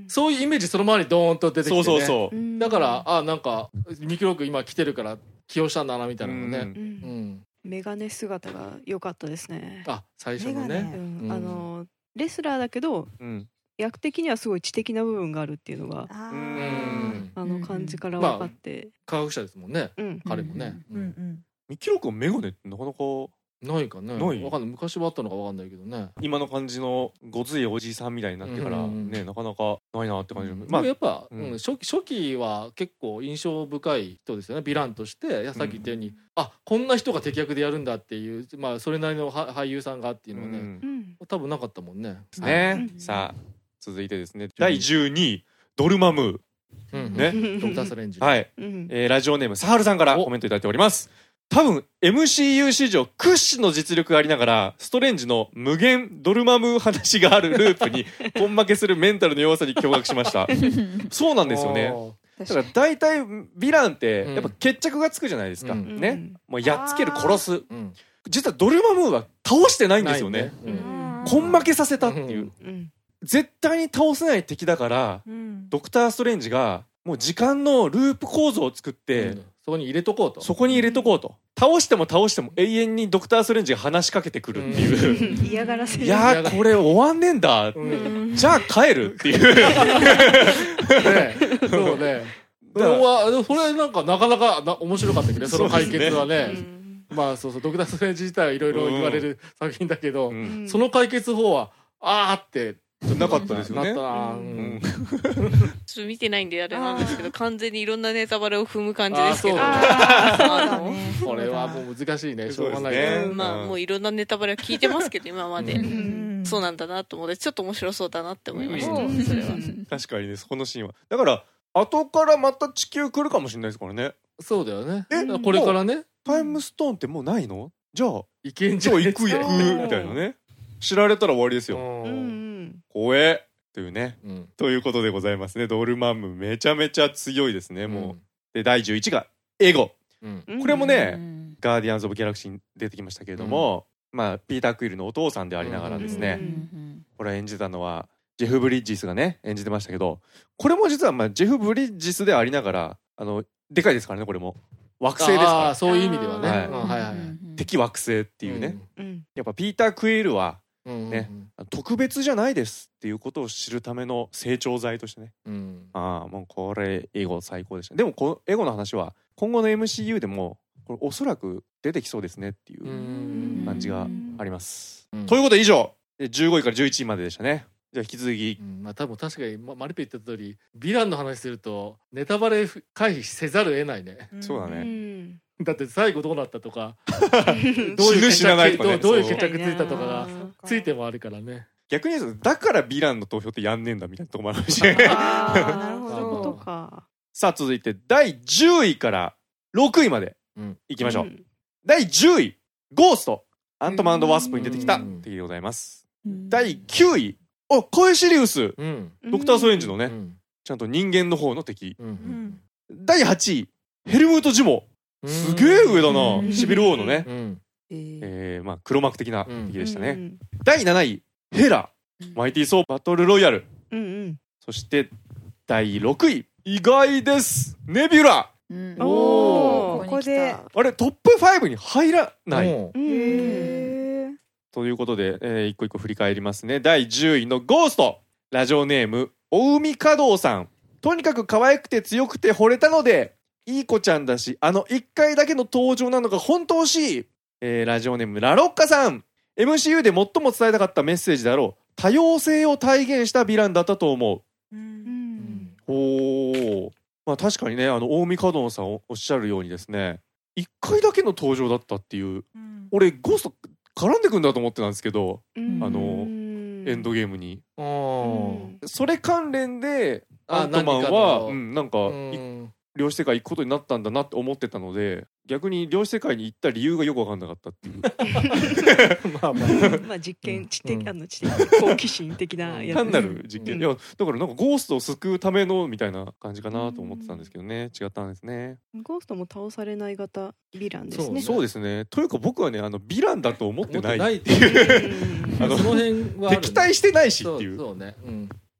[SPEAKER 2] そういうイメージそのままにドーンと出てきてね。
[SPEAKER 1] そうそうそう。
[SPEAKER 4] うん
[SPEAKER 2] だからあなんかミキロ君今来てるから起用したんだなみたいなのね。
[SPEAKER 1] うん
[SPEAKER 4] うん
[SPEAKER 2] うん。
[SPEAKER 4] メガネ姿が良かったですね。
[SPEAKER 2] あ最初の
[SPEAKER 5] メガネ
[SPEAKER 2] ね。
[SPEAKER 4] うん
[SPEAKER 2] うん
[SPEAKER 4] あのレスラーだけど
[SPEAKER 1] うん
[SPEAKER 4] 役的にはすごい知的な部分があるっていうのが
[SPEAKER 5] あ
[SPEAKER 1] う
[SPEAKER 2] うん
[SPEAKER 5] ー
[SPEAKER 4] あの感じから分かって、
[SPEAKER 2] 科学者ですもんね。
[SPEAKER 4] うん
[SPEAKER 2] 彼もね。
[SPEAKER 5] うんうん
[SPEAKER 1] ミキロ君メガネってなかなか
[SPEAKER 2] ないかね。
[SPEAKER 1] ない
[SPEAKER 2] わかんない。昔はあったのかわかんないけどね。
[SPEAKER 1] 今の感じのごついおじさんみたいになってから
[SPEAKER 2] うん
[SPEAKER 1] ねなかなかないなって感じ。
[SPEAKER 2] ま
[SPEAKER 1] まあ
[SPEAKER 2] あやっぱ、
[SPEAKER 1] うん
[SPEAKER 2] うん初期初期は結構印象深い人ですよね。ヴィランとしていやさっき言ったように、あこんな人が敵役でやるんだっていうまあそれなりのは俳優さんがっていうのはね、
[SPEAKER 1] うん
[SPEAKER 4] うん
[SPEAKER 2] 多分なかったもんね。
[SPEAKER 1] ですね。
[SPEAKER 4] うん
[SPEAKER 1] さあ続いてですねだいじゅうにいドルマムー
[SPEAKER 2] うん
[SPEAKER 1] ね
[SPEAKER 2] ドクターストレンジ。
[SPEAKER 1] はい、
[SPEAKER 4] うん
[SPEAKER 1] えーラジオネームサハルさんから
[SPEAKER 2] お
[SPEAKER 1] コメントいただいております。多分 エムシーユー 史上屈指の実力がありながらストレンジの無限ドルマムー話があるループに根負けするメンタルの弱さに驚愕しましたそうなんですよね。だから大体ヴィランってやっぱ決着がつくじゃないですか、
[SPEAKER 2] うん
[SPEAKER 1] ねもうやっつける殺す。
[SPEAKER 2] うん。
[SPEAKER 1] 実はドルマムーは倒してないんですよね。
[SPEAKER 2] ないうん
[SPEAKER 1] 根負けさせたっていう、
[SPEAKER 4] うん
[SPEAKER 1] 絶対に倒せない敵だから
[SPEAKER 5] うん
[SPEAKER 1] ドクター・ストレンジがもう時間のループ構造を作って、
[SPEAKER 2] うんそこに入れとこうと。
[SPEAKER 1] そこに入れとこうと。倒しても倒しても永遠にドクター・ストレンジが話しかけてくるっていう、
[SPEAKER 4] 嫌がらせ
[SPEAKER 1] いやーこれ終わんねえんだ、
[SPEAKER 2] うん
[SPEAKER 1] じゃあ帰るっていう
[SPEAKER 2] ねそうね。それはそれなんかなかなかな面白かったけどねその解決はね。まあそうそうドクターストレンジ自体はいろいろ言われる作品だけど、
[SPEAKER 1] うん
[SPEAKER 2] その解決法はあーって
[SPEAKER 1] なかったですよね。
[SPEAKER 2] なったな。う
[SPEAKER 1] うんん
[SPEAKER 3] ちょっと見てないんであれなんですけど完全にいろんなネタバレを踏む感じですけど
[SPEAKER 2] あ
[SPEAKER 5] あーそうだ
[SPEAKER 3] あの
[SPEAKER 5] ね
[SPEAKER 2] これはもう難しいねしょうがない
[SPEAKER 1] そうですね
[SPEAKER 2] ね。
[SPEAKER 3] まあもういろんなネタバレを聞いてますけど今まで、
[SPEAKER 2] うん
[SPEAKER 3] そうなんだなと思ってちょっと面白そうだなって思いました、
[SPEAKER 2] うん
[SPEAKER 3] それは
[SPEAKER 1] 確かにねそこのシーンはだから後からまた地球来るかもしれないですからね。
[SPEAKER 2] そうだよね。
[SPEAKER 1] え
[SPEAKER 2] だからこれからね
[SPEAKER 1] タイムストーンってもうないの？じゃあ
[SPEAKER 2] いけんじ
[SPEAKER 1] じゃあ
[SPEAKER 2] ゃん。
[SPEAKER 1] 行く行くみたいなね。知られたら終わりですよ。
[SPEAKER 2] う
[SPEAKER 4] うんうんん
[SPEAKER 1] 怖えというね。
[SPEAKER 2] うん
[SPEAKER 1] ということでございますね。ドルマムめちゃめちゃ強いですね。もうでだいじゅういちがエゴ。
[SPEAKER 2] うん
[SPEAKER 4] うん
[SPEAKER 1] これもね、
[SPEAKER 6] うん
[SPEAKER 1] ガーディアンズ・オブ・ギャラクシーに出てきましたけれども、まあピーター・クイルのお父さんでありながらですね、
[SPEAKER 4] うん
[SPEAKER 1] これ演じたのはジェフ・ブリッジスがね演じてましたけど、これも実はまあジェフ・ブリッジスでありながらあのでかいですからね。これも惑星です
[SPEAKER 2] あ
[SPEAKER 1] か
[SPEAKER 2] ーそういう意味ではね。
[SPEAKER 1] はい
[SPEAKER 2] うんはいはい。
[SPEAKER 1] ら敵惑星っていうね、
[SPEAKER 4] うん
[SPEAKER 1] やっぱピーター・クイルは
[SPEAKER 2] うん
[SPEAKER 1] ね特別じゃないですっていうことを知るための成長剤としてね、
[SPEAKER 2] うん
[SPEAKER 1] ああもうこれエゴ最高でした。でもこのエゴの話は今後の エムシーユー でもこれおそらく出てきそうですねっていう
[SPEAKER 2] うん
[SPEAKER 1] 感じがあります、
[SPEAKER 2] うん
[SPEAKER 1] ということで以上でじゅうごいからじゅういちいまででしたね。じゃあ引き続き
[SPEAKER 2] うんまあ多分確かにまマリペ言った通りヴィランの話するとネタバレ回避せざるを得ないね。
[SPEAKER 1] そうだ
[SPEAKER 4] う
[SPEAKER 1] ね、
[SPEAKER 4] ん
[SPEAKER 2] だって最後どうなったとか
[SPEAKER 1] 死ぬ死なないとかね
[SPEAKER 2] どうどういう
[SPEAKER 1] そう
[SPEAKER 2] 決着ついたとかが
[SPEAKER 4] そう
[SPEAKER 2] ついてもあるからね。
[SPEAKER 1] 逆に言うとだからヴィランの投票ってやんねえんだみたいなとこもあるし
[SPEAKER 4] あーなるほど
[SPEAKER 2] そう
[SPEAKER 4] そういうことか
[SPEAKER 1] さあ続いてだいじゅういからろくいまで
[SPEAKER 2] うん
[SPEAKER 1] いきましょう、
[SPEAKER 4] ん
[SPEAKER 1] だいじゅういゴーストアントマン&ワスプに出てきた
[SPEAKER 2] うん
[SPEAKER 1] 敵でございます。
[SPEAKER 6] うん
[SPEAKER 1] だいきゅういあカエシリウス
[SPEAKER 2] うん
[SPEAKER 1] ドクター・ストレンジのね、
[SPEAKER 2] うん
[SPEAKER 1] ちゃんと人間の方の敵。
[SPEAKER 2] う
[SPEAKER 5] うんん
[SPEAKER 1] だいはちいヘルムート・ジモすげえ上だな、
[SPEAKER 6] うん
[SPEAKER 1] シビル王のね、
[SPEAKER 2] うん
[SPEAKER 6] えー
[SPEAKER 1] えーまあ、黒幕的な敵でしたね、
[SPEAKER 4] うん
[SPEAKER 1] だいなないヘラマイティー・ソーバトル・ロイヤル。
[SPEAKER 4] うんうん
[SPEAKER 1] そしてだいろくい意外ですネビュラ。
[SPEAKER 6] うん
[SPEAKER 4] おー
[SPEAKER 5] ここで
[SPEAKER 1] あれトップごに入らない、
[SPEAKER 2] うん
[SPEAKER 4] うん
[SPEAKER 5] へー
[SPEAKER 1] ということで、えー一個一個振り返りますね。だいじゅういのゴーストラジオネームお海華道さん。とにかく可愛くて強くて惚れたのでいい子ちゃんだしあのいっかいだけの登場なのが本当惜しい、えーラジオネームラロッカさん。 エムシーユー で最も伝えたかったメッセージだろう多様性を体現したヴィランだったと思
[SPEAKER 5] う
[SPEAKER 4] うん
[SPEAKER 2] うん
[SPEAKER 1] う。おー、まあ確かにねあの大海華道さんおっしゃるようにですねいっかいだけの登場だったっていう、
[SPEAKER 5] うん
[SPEAKER 1] 俺ゴースト絡んでくんだと思ってたんですけど
[SPEAKER 4] うん
[SPEAKER 1] あの
[SPEAKER 4] うん
[SPEAKER 1] エンドゲームに
[SPEAKER 2] あー
[SPEAKER 1] それ関連で
[SPEAKER 2] あ
[SPEAKER 1] アントマン
[SPEAKER 2] 何か
[SPEAKER 1] は、
[SPEAKER 2] の
[SPEAKER 1] うん、なんか、
[SPEAKER 2] う
[SPEAKER 1] い
[SPEAKER 2] ん
[SPEAKER 1] 量子世界行くことになったんだなって思ってたので逆に量子世界に行った理由がよく分かんなかったっていう
[SPEAKER 2] まあまあ
[SPEAKER 4] まあ実験知的
[SPEAKER 2] うん
[SPEAKER 4] あの知的好奇心的なやつ
[SPEAKER 1] 単なる実験、
[SPEAKER 4] うん
[SPEAKER 1] いやだからなんかゴーストを救うためのみたいな感じかなと思ってたんですけどね違ったんですね。
[SPEAKER 4] ゴーストも倒されない型ヴィランですね
[SPEAKER 1] そうですねというか僕はねあのヴィランだと思ってない
[SPEAKER 2] 思ってないっていう
[SPEAKER 1] あの
[SPEAKER 2] その辺はあるね
[SPEAKER 1] 敵対してないしっていう
[SPEAKER 2] そうそうねうん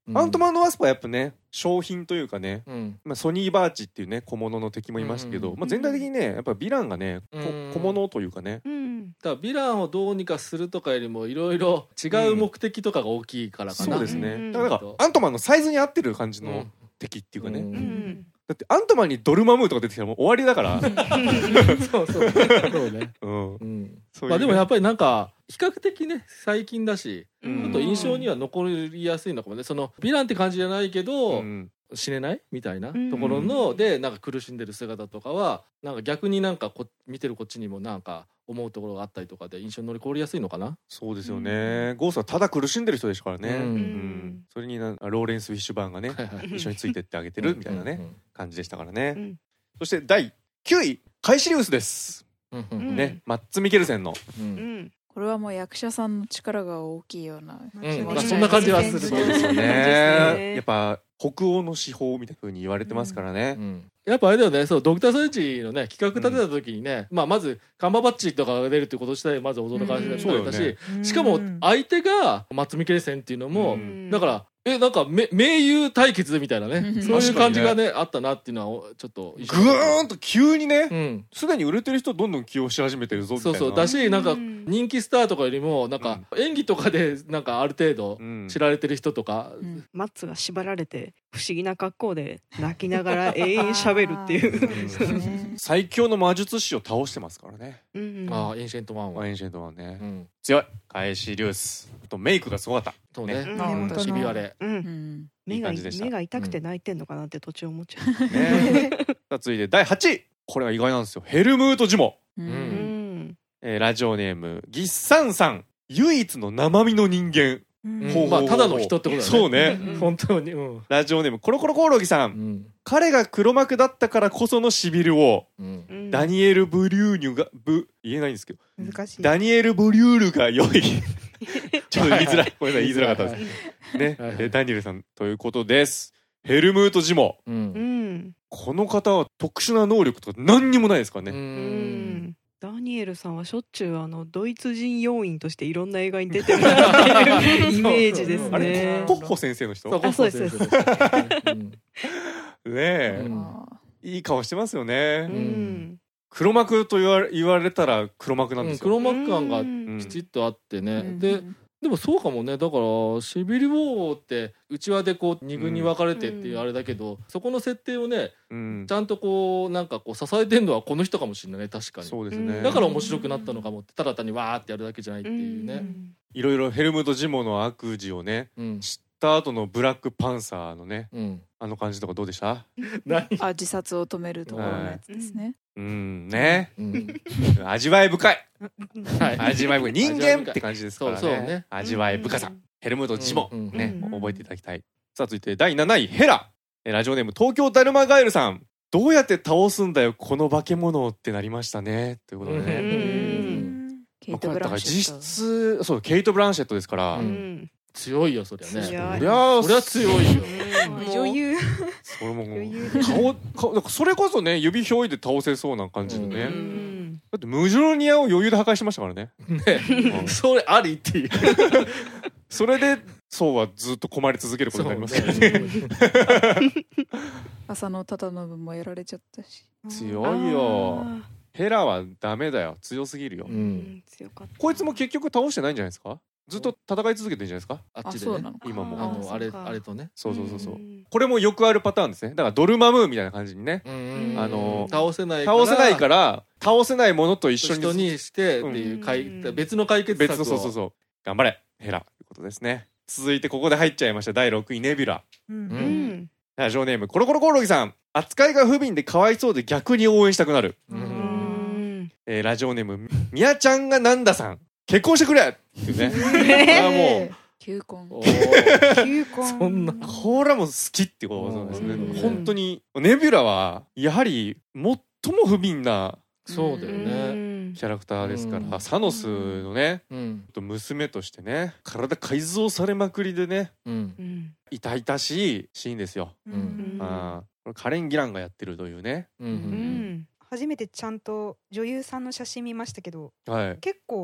[SPEAKER 1] アントマンワスプはやっぱね商品というかね、
[SPEAKER 2] うん
[SPEAKER 1] まあ、ソニーバーチっていうね小物の敵もいましたけど、
[SPEAKER 2] うん
[SPEAKER 1] まあ、全体的にねやっぱヴィランがね、こ
[SPEAKER 2] うん
[SPEAKER 1] 小物というかね、
[SPEAKER 4] うん
[SPEAKER 2] だからヴィランをどうにかするとかよりもいろいろ違う目的とかが大きいからかな、
[SPEAKER 1] そうですね、
[SPEAKER 4] うん
[SPEAKER 1] だからなんかアントマンのサイズに合ってる感じの敵っていうかね、
[SPEAKER 2] うん
[SPEAKER 4] うん
[SPEAKER 1] だってアントマンにドルマムーとか出てきたらもう終わりだから
[SPEAKER 2] そうそうそうね、
[SPEAKER 1] うん
[SPEAKER 2] うん
[SPEAKER 1] そういうね
[SPEAKER 2] まあでもやっぱりなんか比較的ね最近だし、
[SPEAKER 1] うん
[SPEAKER 2] あと印象には残りやすいのかもね。そのヴィランって感じじゃないけど、
[SPEAKER 1] うん
[SPEAKER 2] 死ねないみたいな
[SPEAKER 4] うん
[SPEAKER 2] ところの、でなんか苦しんでる姿とかはなんか逆になんかこ見てるこっちにもなんか思うところがあったりとかで印象に残りやすいのかな。
[SPEAKER 1] そうですよね、ゴーストはただ苦しんでる人ですからね、
[SPEAKER 2] うん
[SPEAKER 1] うんそれになローレンス・フィッシュバーンがね
[SPEAKER 2] はいはい
[SPEAKER 1] 一緒についてってあげてるみたいなね感じでしたからね、
[SPEAKER 4] うん
[SPEAKER 1] そしてだいきゅういカイシリウスです、
[SPEAKER 2] うんうん
[SPEAKER 4] うん
[SPEAKER 1] ねマッツ・ミケルセンの
[SPEAKER 2] う
[SPEAKER 4] うんん
[SPEAKER 6] これはもう役者さんの力が大きいような
[SPEAKER 2] うん
[SPEAKER 6] も
[SPEAKER 2] まあそんな感じはする
[SPEAKER 6] そうですよ
[SPEAKER 1] ね
[SPEAKER 4] ね
[SPEAKER 1] やっぱ北欧の司法みたいな風に言われてますからね、
[SPEAKER 2] うんやっぱあれだよね、そうドクター・ストレンジのね企画立てた時にね、まあまずカンバーバッチとかが出るってこと自体まず驚かせて
[SPEAKER 1] うん
[SPEAKER 2] たし、
[SPEAKER 1] そうよね
[SPEAKER 2] しかも相手がマッツ・ミケルセンっていうのも、
[SPEAKER 1] うん
[SPEAKER 2] だからえなんかめ盟友対決みたいなね、
[SPEAKER 6] うん
[SPEAKER 2] そういう感じがねあったなっていうのはちょっと
[SPEAKER 1] ぐーんと急にね
[SPEAKER 2] うん
[SPEAKER 1] すで、に売れてる人どんどん起用し始めてるぞみたいな。
[SPEAKER 2] そうそうだしなんか
[SPEAKER 4] うん
[SPEAKER 2] 人気スターとかよりもなんか演技とかでなんかある程度
[SPEAKER 1] うん
[SPEAKER 2] 知られてる人とか、
[SPEAKER 6] うん
[SPEAKER 4] マッツが縛られて不思議な格好で泣きながら永遠喋るっていう
[SPEAKER 6] あーそうですね
[SPEAKER 1] 最強の魔術師を倒してますからね。
[SPEAKER 4] うん
[SPEAKER 2] ああエンシェントマンは、
[SPEAKER 1] マエンシェントはね、
[SPEAKER 2] うん、
[SPEAKER 1] 強い。カエシリウス。あとメイクがすごかった。
[SPEAKER 2] そうね
[SPEAKER 1] ね
[SPEAKER 4] うん
[SPEAKER 6] 本当の
[SPEAKER 2] ひび割れ
[SPEAKER 4] うん
[SPEAKER 6] うん
[SPEAKER 4] 目が
[SPEAKER 1] いい感じでした
[SPEAKER 4] 目が痛くて泣いてんのかなって途中思っちゃ
[SPEAKER 1] ね。さあ続いてだいはちい。これは意外なんですよ。ヘルムート・ジモ。
[SPEAKER 6] う
[SPEAKER 4] う。うんん
[SPEAKER 1] えーラジオネームギッサンさん。唯一の生身の人間。
[SPEAKER 6] うん
[SPEAKER 1] ほう
[SPEAKER 2] まあただの人ってことだよね
[SPEAKER 1] そうね。
[SPEAKER 4] うん
[SPEAKER 2] 本当にうん、
[SPEAKER 1] ラジオネームコロコロコオロギさ。
[SPEAKER 2] うんん
[SPEAKER 1] 彼が黒幕だったからこそのシビルを
[SPEAKER 2] うん
[SPEAKER 4] うん
[SPEAKER 1] ダニエル・ブリューニュがブ言えないんですけど
[SPEAKER 5] 難しい。
[SPEAKER 1] ダニエル・ブリュールが良いちょっと言いづらいごめんなさい言いづらかったですね、
[SPEAKER 2] はいはい
[SPEAKER 1] えーダニエルさんということですヘルムート・ジモ
[SPEAKER 2] う
[SPEAKER 4] うんん
[SPEAKER 1] この方は特殊な能力とか何にもないですから
[SPEAKER 2] う
[SPEAKER 1] ね、
[SPEAKER 4] うんダニエルさんはしょっちゅうあのドイツ人要員としていろんな映画に出てるなっていうイメージです
[SPEAKER 1] あれ
[SPEAKER 4] ね
[SPEAKER 1] コッホ先生の人
[SPEAKER 2] そう
[SPEAKER 1] ね
[SPEAKER 4] あそうです
[SPEAKER 2] そうですうん
[SPEAKER 1] え、
[SPEAKER 2] うん
[SPEAKER 6] あ
[SPEAKER 1] いい顔してますよね、
[SPEAKER 4] うん
[SPEAKER 1] 黒幕と言われ言われたら黒幕なんですよ、
[SPEAKER 2] 黒幕感が
[SPEAKER 4] うん
[SPEAKER 2] きちっとあってね、
[SPEAKER 6] ー
[SPEAKER 2] で
[SPEAKER 6] うん
[SPEAKER 2] でもそうかもね。だからシビル・ウォーって内輪でこう二軍に分かれてっていうあれだけど、そこの設定をね
[SPEAKER 1] うん
[SPEAKER 2] ちゃんとこうなんかこう支えてるのはこの人かもしれないね。確かに
[SPEAKER 1] そうですね、
[SPEAKER 2] だから面白くなったのかもって、ただ単にわーってやるだけじゃないっていうね。
[SPEAKER 1] いろいろヘルムート・ジモの悪事をね
[SPEAKER 2] うん
[SPEAKER 1] 知った後のブラックパンサーのね
[SPEAKER 2] うん、
[SPEAKER 1] あの感じとかどうでした
[SPEAKER 2] 何
[SPEAKER 6] あ自殺を止めるところのやつですね。
[SPEAKER 1] うんね
[SPEAKER 2] うん、
[SPEAKER 1] 味わい深い
[SPEAKER 2] はい
[SPEAKER 1] 味わい深い人間って感じですからね
[SPEAKER 2] そうそうね
[SPEAKER 1] 味わい深さヘルムート・ジモ、
[SPEAKER 2] うんうん
[SPEAKER 1] ね、
[SPEAKER 4] うん
[SPEAKER 1] 覚えていただきたいさあ続いてだいなないヘラえラジオネーム東京ダルマガエルさんどうやって倒すんだよこの化け物ってなりましたねということでね、
[SPEAKER 4] うん
[SPEAKER 6] ケイト・ブランシェット。
[SPEAKER 1] 実質そうケイト・ブランシェットですから、
[SPEAKER 2] う
[SPEAKER 4] うんん
[SPEAKER 2] 強いよそりゃね。
[SPEAKER 4] 強い
[SPEAKER 1] そりゃ
[SPEAKER 2] そりゃ強いよ。
[SPEAKER 4] うん
[SPEAKER 5] 女優。
[SPEAKER 1] それももう
[SPEAKER 5] 余裕
[SPEAKER 1] 顔顔なんかそれこそね指ひょいで倒せそうな感じのね、
[SPEAKER 2] う
[SPEAKER 1] だ
[SPEAKER 4] ん
[SPEAKER 1] ってムジュロニアを余裕で破壊しましたからね、
[SPEAKER 2] ね、
[SPEAKER 1] うん
[SPEAKER 2] それありっていう。
[SPEAKER 1] それでそうはずっと困り続けることになりますからね
[SPEAKER 2] ね
[SPEAKER 6] 浅野忠信もやられちゃったし。
[SPEAKER 1] 強いよヘラはダメだよ強すぎるよ、
[SPEAKER 2] う。
[SPEAKER 4] うんん強かった
[SPEAKER 1] こいつも結局倒してないんじゃないですかずっと戦い続けてるんじゃないですか
[SPEAKER 2] あっちでね
[SPEAKER 6] あそうな。の。
[SPEAKER 1] 今も
[SPEAKER 2] あのあれ
[SPEAKER 4] そうか
[SPEAKER 2] あれとね。
[SPEAKER 1] そうそうそうそう、
[SPEAKER 4] ん
[SPEAKER 1] これもよくあるパターンですねだからドルマムーみたいな感じにね
[SPEAKER 2] うん
[SPEAKER 1] あの
[SPEAKER 2] 倒せないから
[SPEAKER 1] 倒せないから倒せないものと一緒に
[SPEAKER 2] 人にしてっていう解
[SPEAKER 4] うん
[SPEAKER 2] 別の解決策を
[SPEAKER 1] 別のそうそうそう頑張れヘラということですね続いてここで入っちゃいましただいろくいネビュラ
[SPEAKER 5] う。
[SPEAKER 2] うん
[SPEAKER 4] うん
[SPEAKER 1] ラジオネームコロコロコオロギさん扱いが不憫でかわいそうで逆に応援したくなる、
[SPEAKER 2] う
[SPEAKER 4] うんん
[SPEAKER 1] えーラジオネームみやちゃんがなんださん結婚してくれっていうねこれはもう
[SPEAKER 6] 求婚。
[SPEAKER 2] おー
[SPEAKER 5] 求婚。
[SPEAKER 2] そんな
[SPEAKER 1] これはもう好きってことですね
[SPEAKER 2] うん
[SPEAKER 1] 本当にネビュラはやはり最も不憫な
[SPEAKER 2] そうだよ
[SPEAKER 4] う
[SPEAKER 2] ね。
[SPEAKER 4] ん
[SPEAKER 1] キャラクターですから、
[SPEAKER 2] うん
[SPEAKER 1] サノスのね
[SPEAKER 2] うん
[SPEAKER 1] 娘としてね体改造されまくりでね
[SPEAKER 2] うん
[SPEAKER 4] うん
[SPEAKER 1] 痛々しいシーンですよ、
[SPEAKER 5] う
[SPEAKER 2] うん
[SPEAKER 5] ん
[SPEAKER 1] あーこれカレン・ギランがやってるというね
[SPEAKER 2] うんう
[SPEAKER 4] うんん
[SPEAKER 5] 初めてちゃんと女優さんの写真見ましたけど、
[SPEAKER 1] はい
[SPEAKER 5] 結構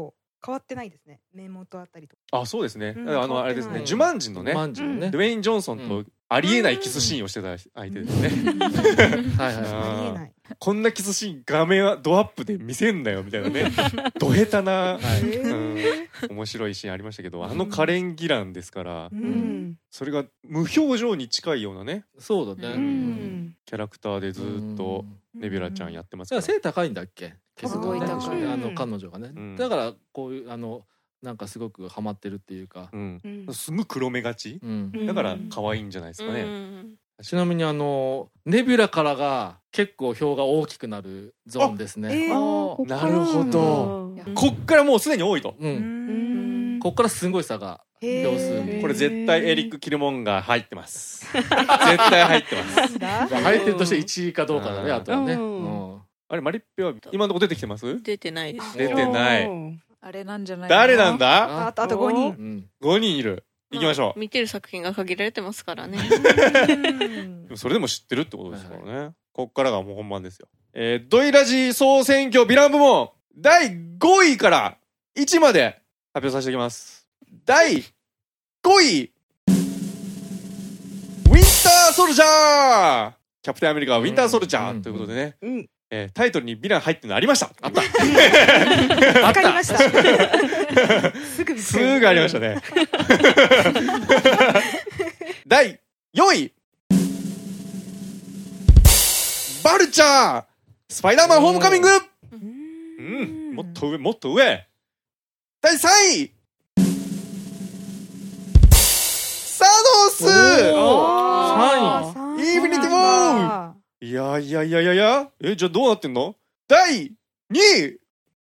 [SPEAKER 5] 変わってないですね。目元あたりとか。
[SPEAKER 1] あ、そうですね。
[SPEAKER 5] うん
[SPEAKER 1] あのあれですね。
[SPEAKER 5] 変わって
[SPEAKER 1] ジュマンジのね、
[SPEAKER 2] マンジのね
[SPEAKER 1] ドウェイン・ジョンソンとありえないキスシーンをしてた相手ですね。
[SPEAKER 2] はいはい
[SPEAKER 1] あー
[SPEAKER 5] ありえない。
[SPEAKER 1] こんなキスシーン画面はドアップで見せんなよみたいなね。ド下手な、うん面白いシーンありましたけど、あのカレン・ギランですから
[SPEAKER 5] う、
[SPEAKER 2] ん
[SPEAKER 5] ん。
[SPEAKER 1] それが無表情に近いようなね
[SPEAKER 2] そうだね、
[SPEAKER 5] う
[SPEAKER 2] うん
[SPEAKER 5] ん。
[SPEAKER 1] キャラクターでずっとネビュラちゃんやってますか。
[SPEAKER 2] だからら背高いんだっけ
[SPEAKER 6] すごい高い
[SPEAKER 2] ねあの彼女がね、
[SPEAKER 1] うん
[SPEAKER 2] だからこういうあのなんかすごくハマってるっていうか、
[SPEAKER 1] うん
[SPEAKER 5] う、ん。
[SPEAKER 1] すぐ黒目がち。
[SPEAKER 2] うん
[SPEAKER 5] うん
[SPEAKER 1] だから可愛いんじゃないですかね。
[SPEAKER 3] うん
[SPEAKER 2] ちなみにあのネビュラからが結構表が大きくなるゾーンですね。
[SPEAKER 5] えー、こっから
[SPEAKER 1] なるほど
[SPEAKER 5] なんだ。
[SPEAKER 3] うん
[SPEAKER 1] こっからもうすでに多いと。
[SPEAKER 2] う、
[SPEAKER 5] うんん。
[SPEAKER 2] こっからすごい差が
[SPEAKER 5] へー
[SPEAKER 2] 票数に
[SPEAKER 1] これ絶対エリック・キルモンガー入ってます。絶対入ってます。
[SPEAKER 5] なんだ。
[SPEAKER 2] 配点としていちいかどうかだね、
[SPEAKER 1] うん
[SPEAKER 2] あとはね、
[SPEAKER 5] うん
[SPEAKER 2] うん
[SPEAKER 1] あれマリッペは今のところ出てきてます？
[SPEAKER 3] 出てないです
[SPEAKER 1] 出てない。
[SPEAKER 6] あれなんじゃない
[SPEAKER 1] 誰なんだ？
[SPEAKER 5] ああとあとごにん。
[SPEAKER 2] うん
[SPEAKER 1] ごにんいる。行きましょう。
[SPEAKER 3] 見てる作品が限られてますからね。
[SPEAKER 1] でもそれでも知ってるってことですからね。こっからがもう本番ですよ。えー、ドイラジ総選挙ヴィラン部門だいごいからいちまで発表させていきます。だいごい、ウィンターソルジャー、キャプテンアメリカはウィンターソルジャーということでね、
[SPEAKER 5] うん。
[SPEAKER 1] えータイトルにヴィラン入ってるのありました。
[SPEAKER 2] あった
[SPEAKER 5] わかりました。すぐ見つかる
[SPEAKER 1] すぐありましたね。だいよんい、バルチャースパイダーマンホームカミング。うん、もっと上もっと上。だいさんい、サノス。
[SPEAKER 2] お
[SPEAKER 5] 三
[SPEAKER 1] インフィニティウォーいやいやいやいやいや、え、じゃあどうなってんの？だいにい、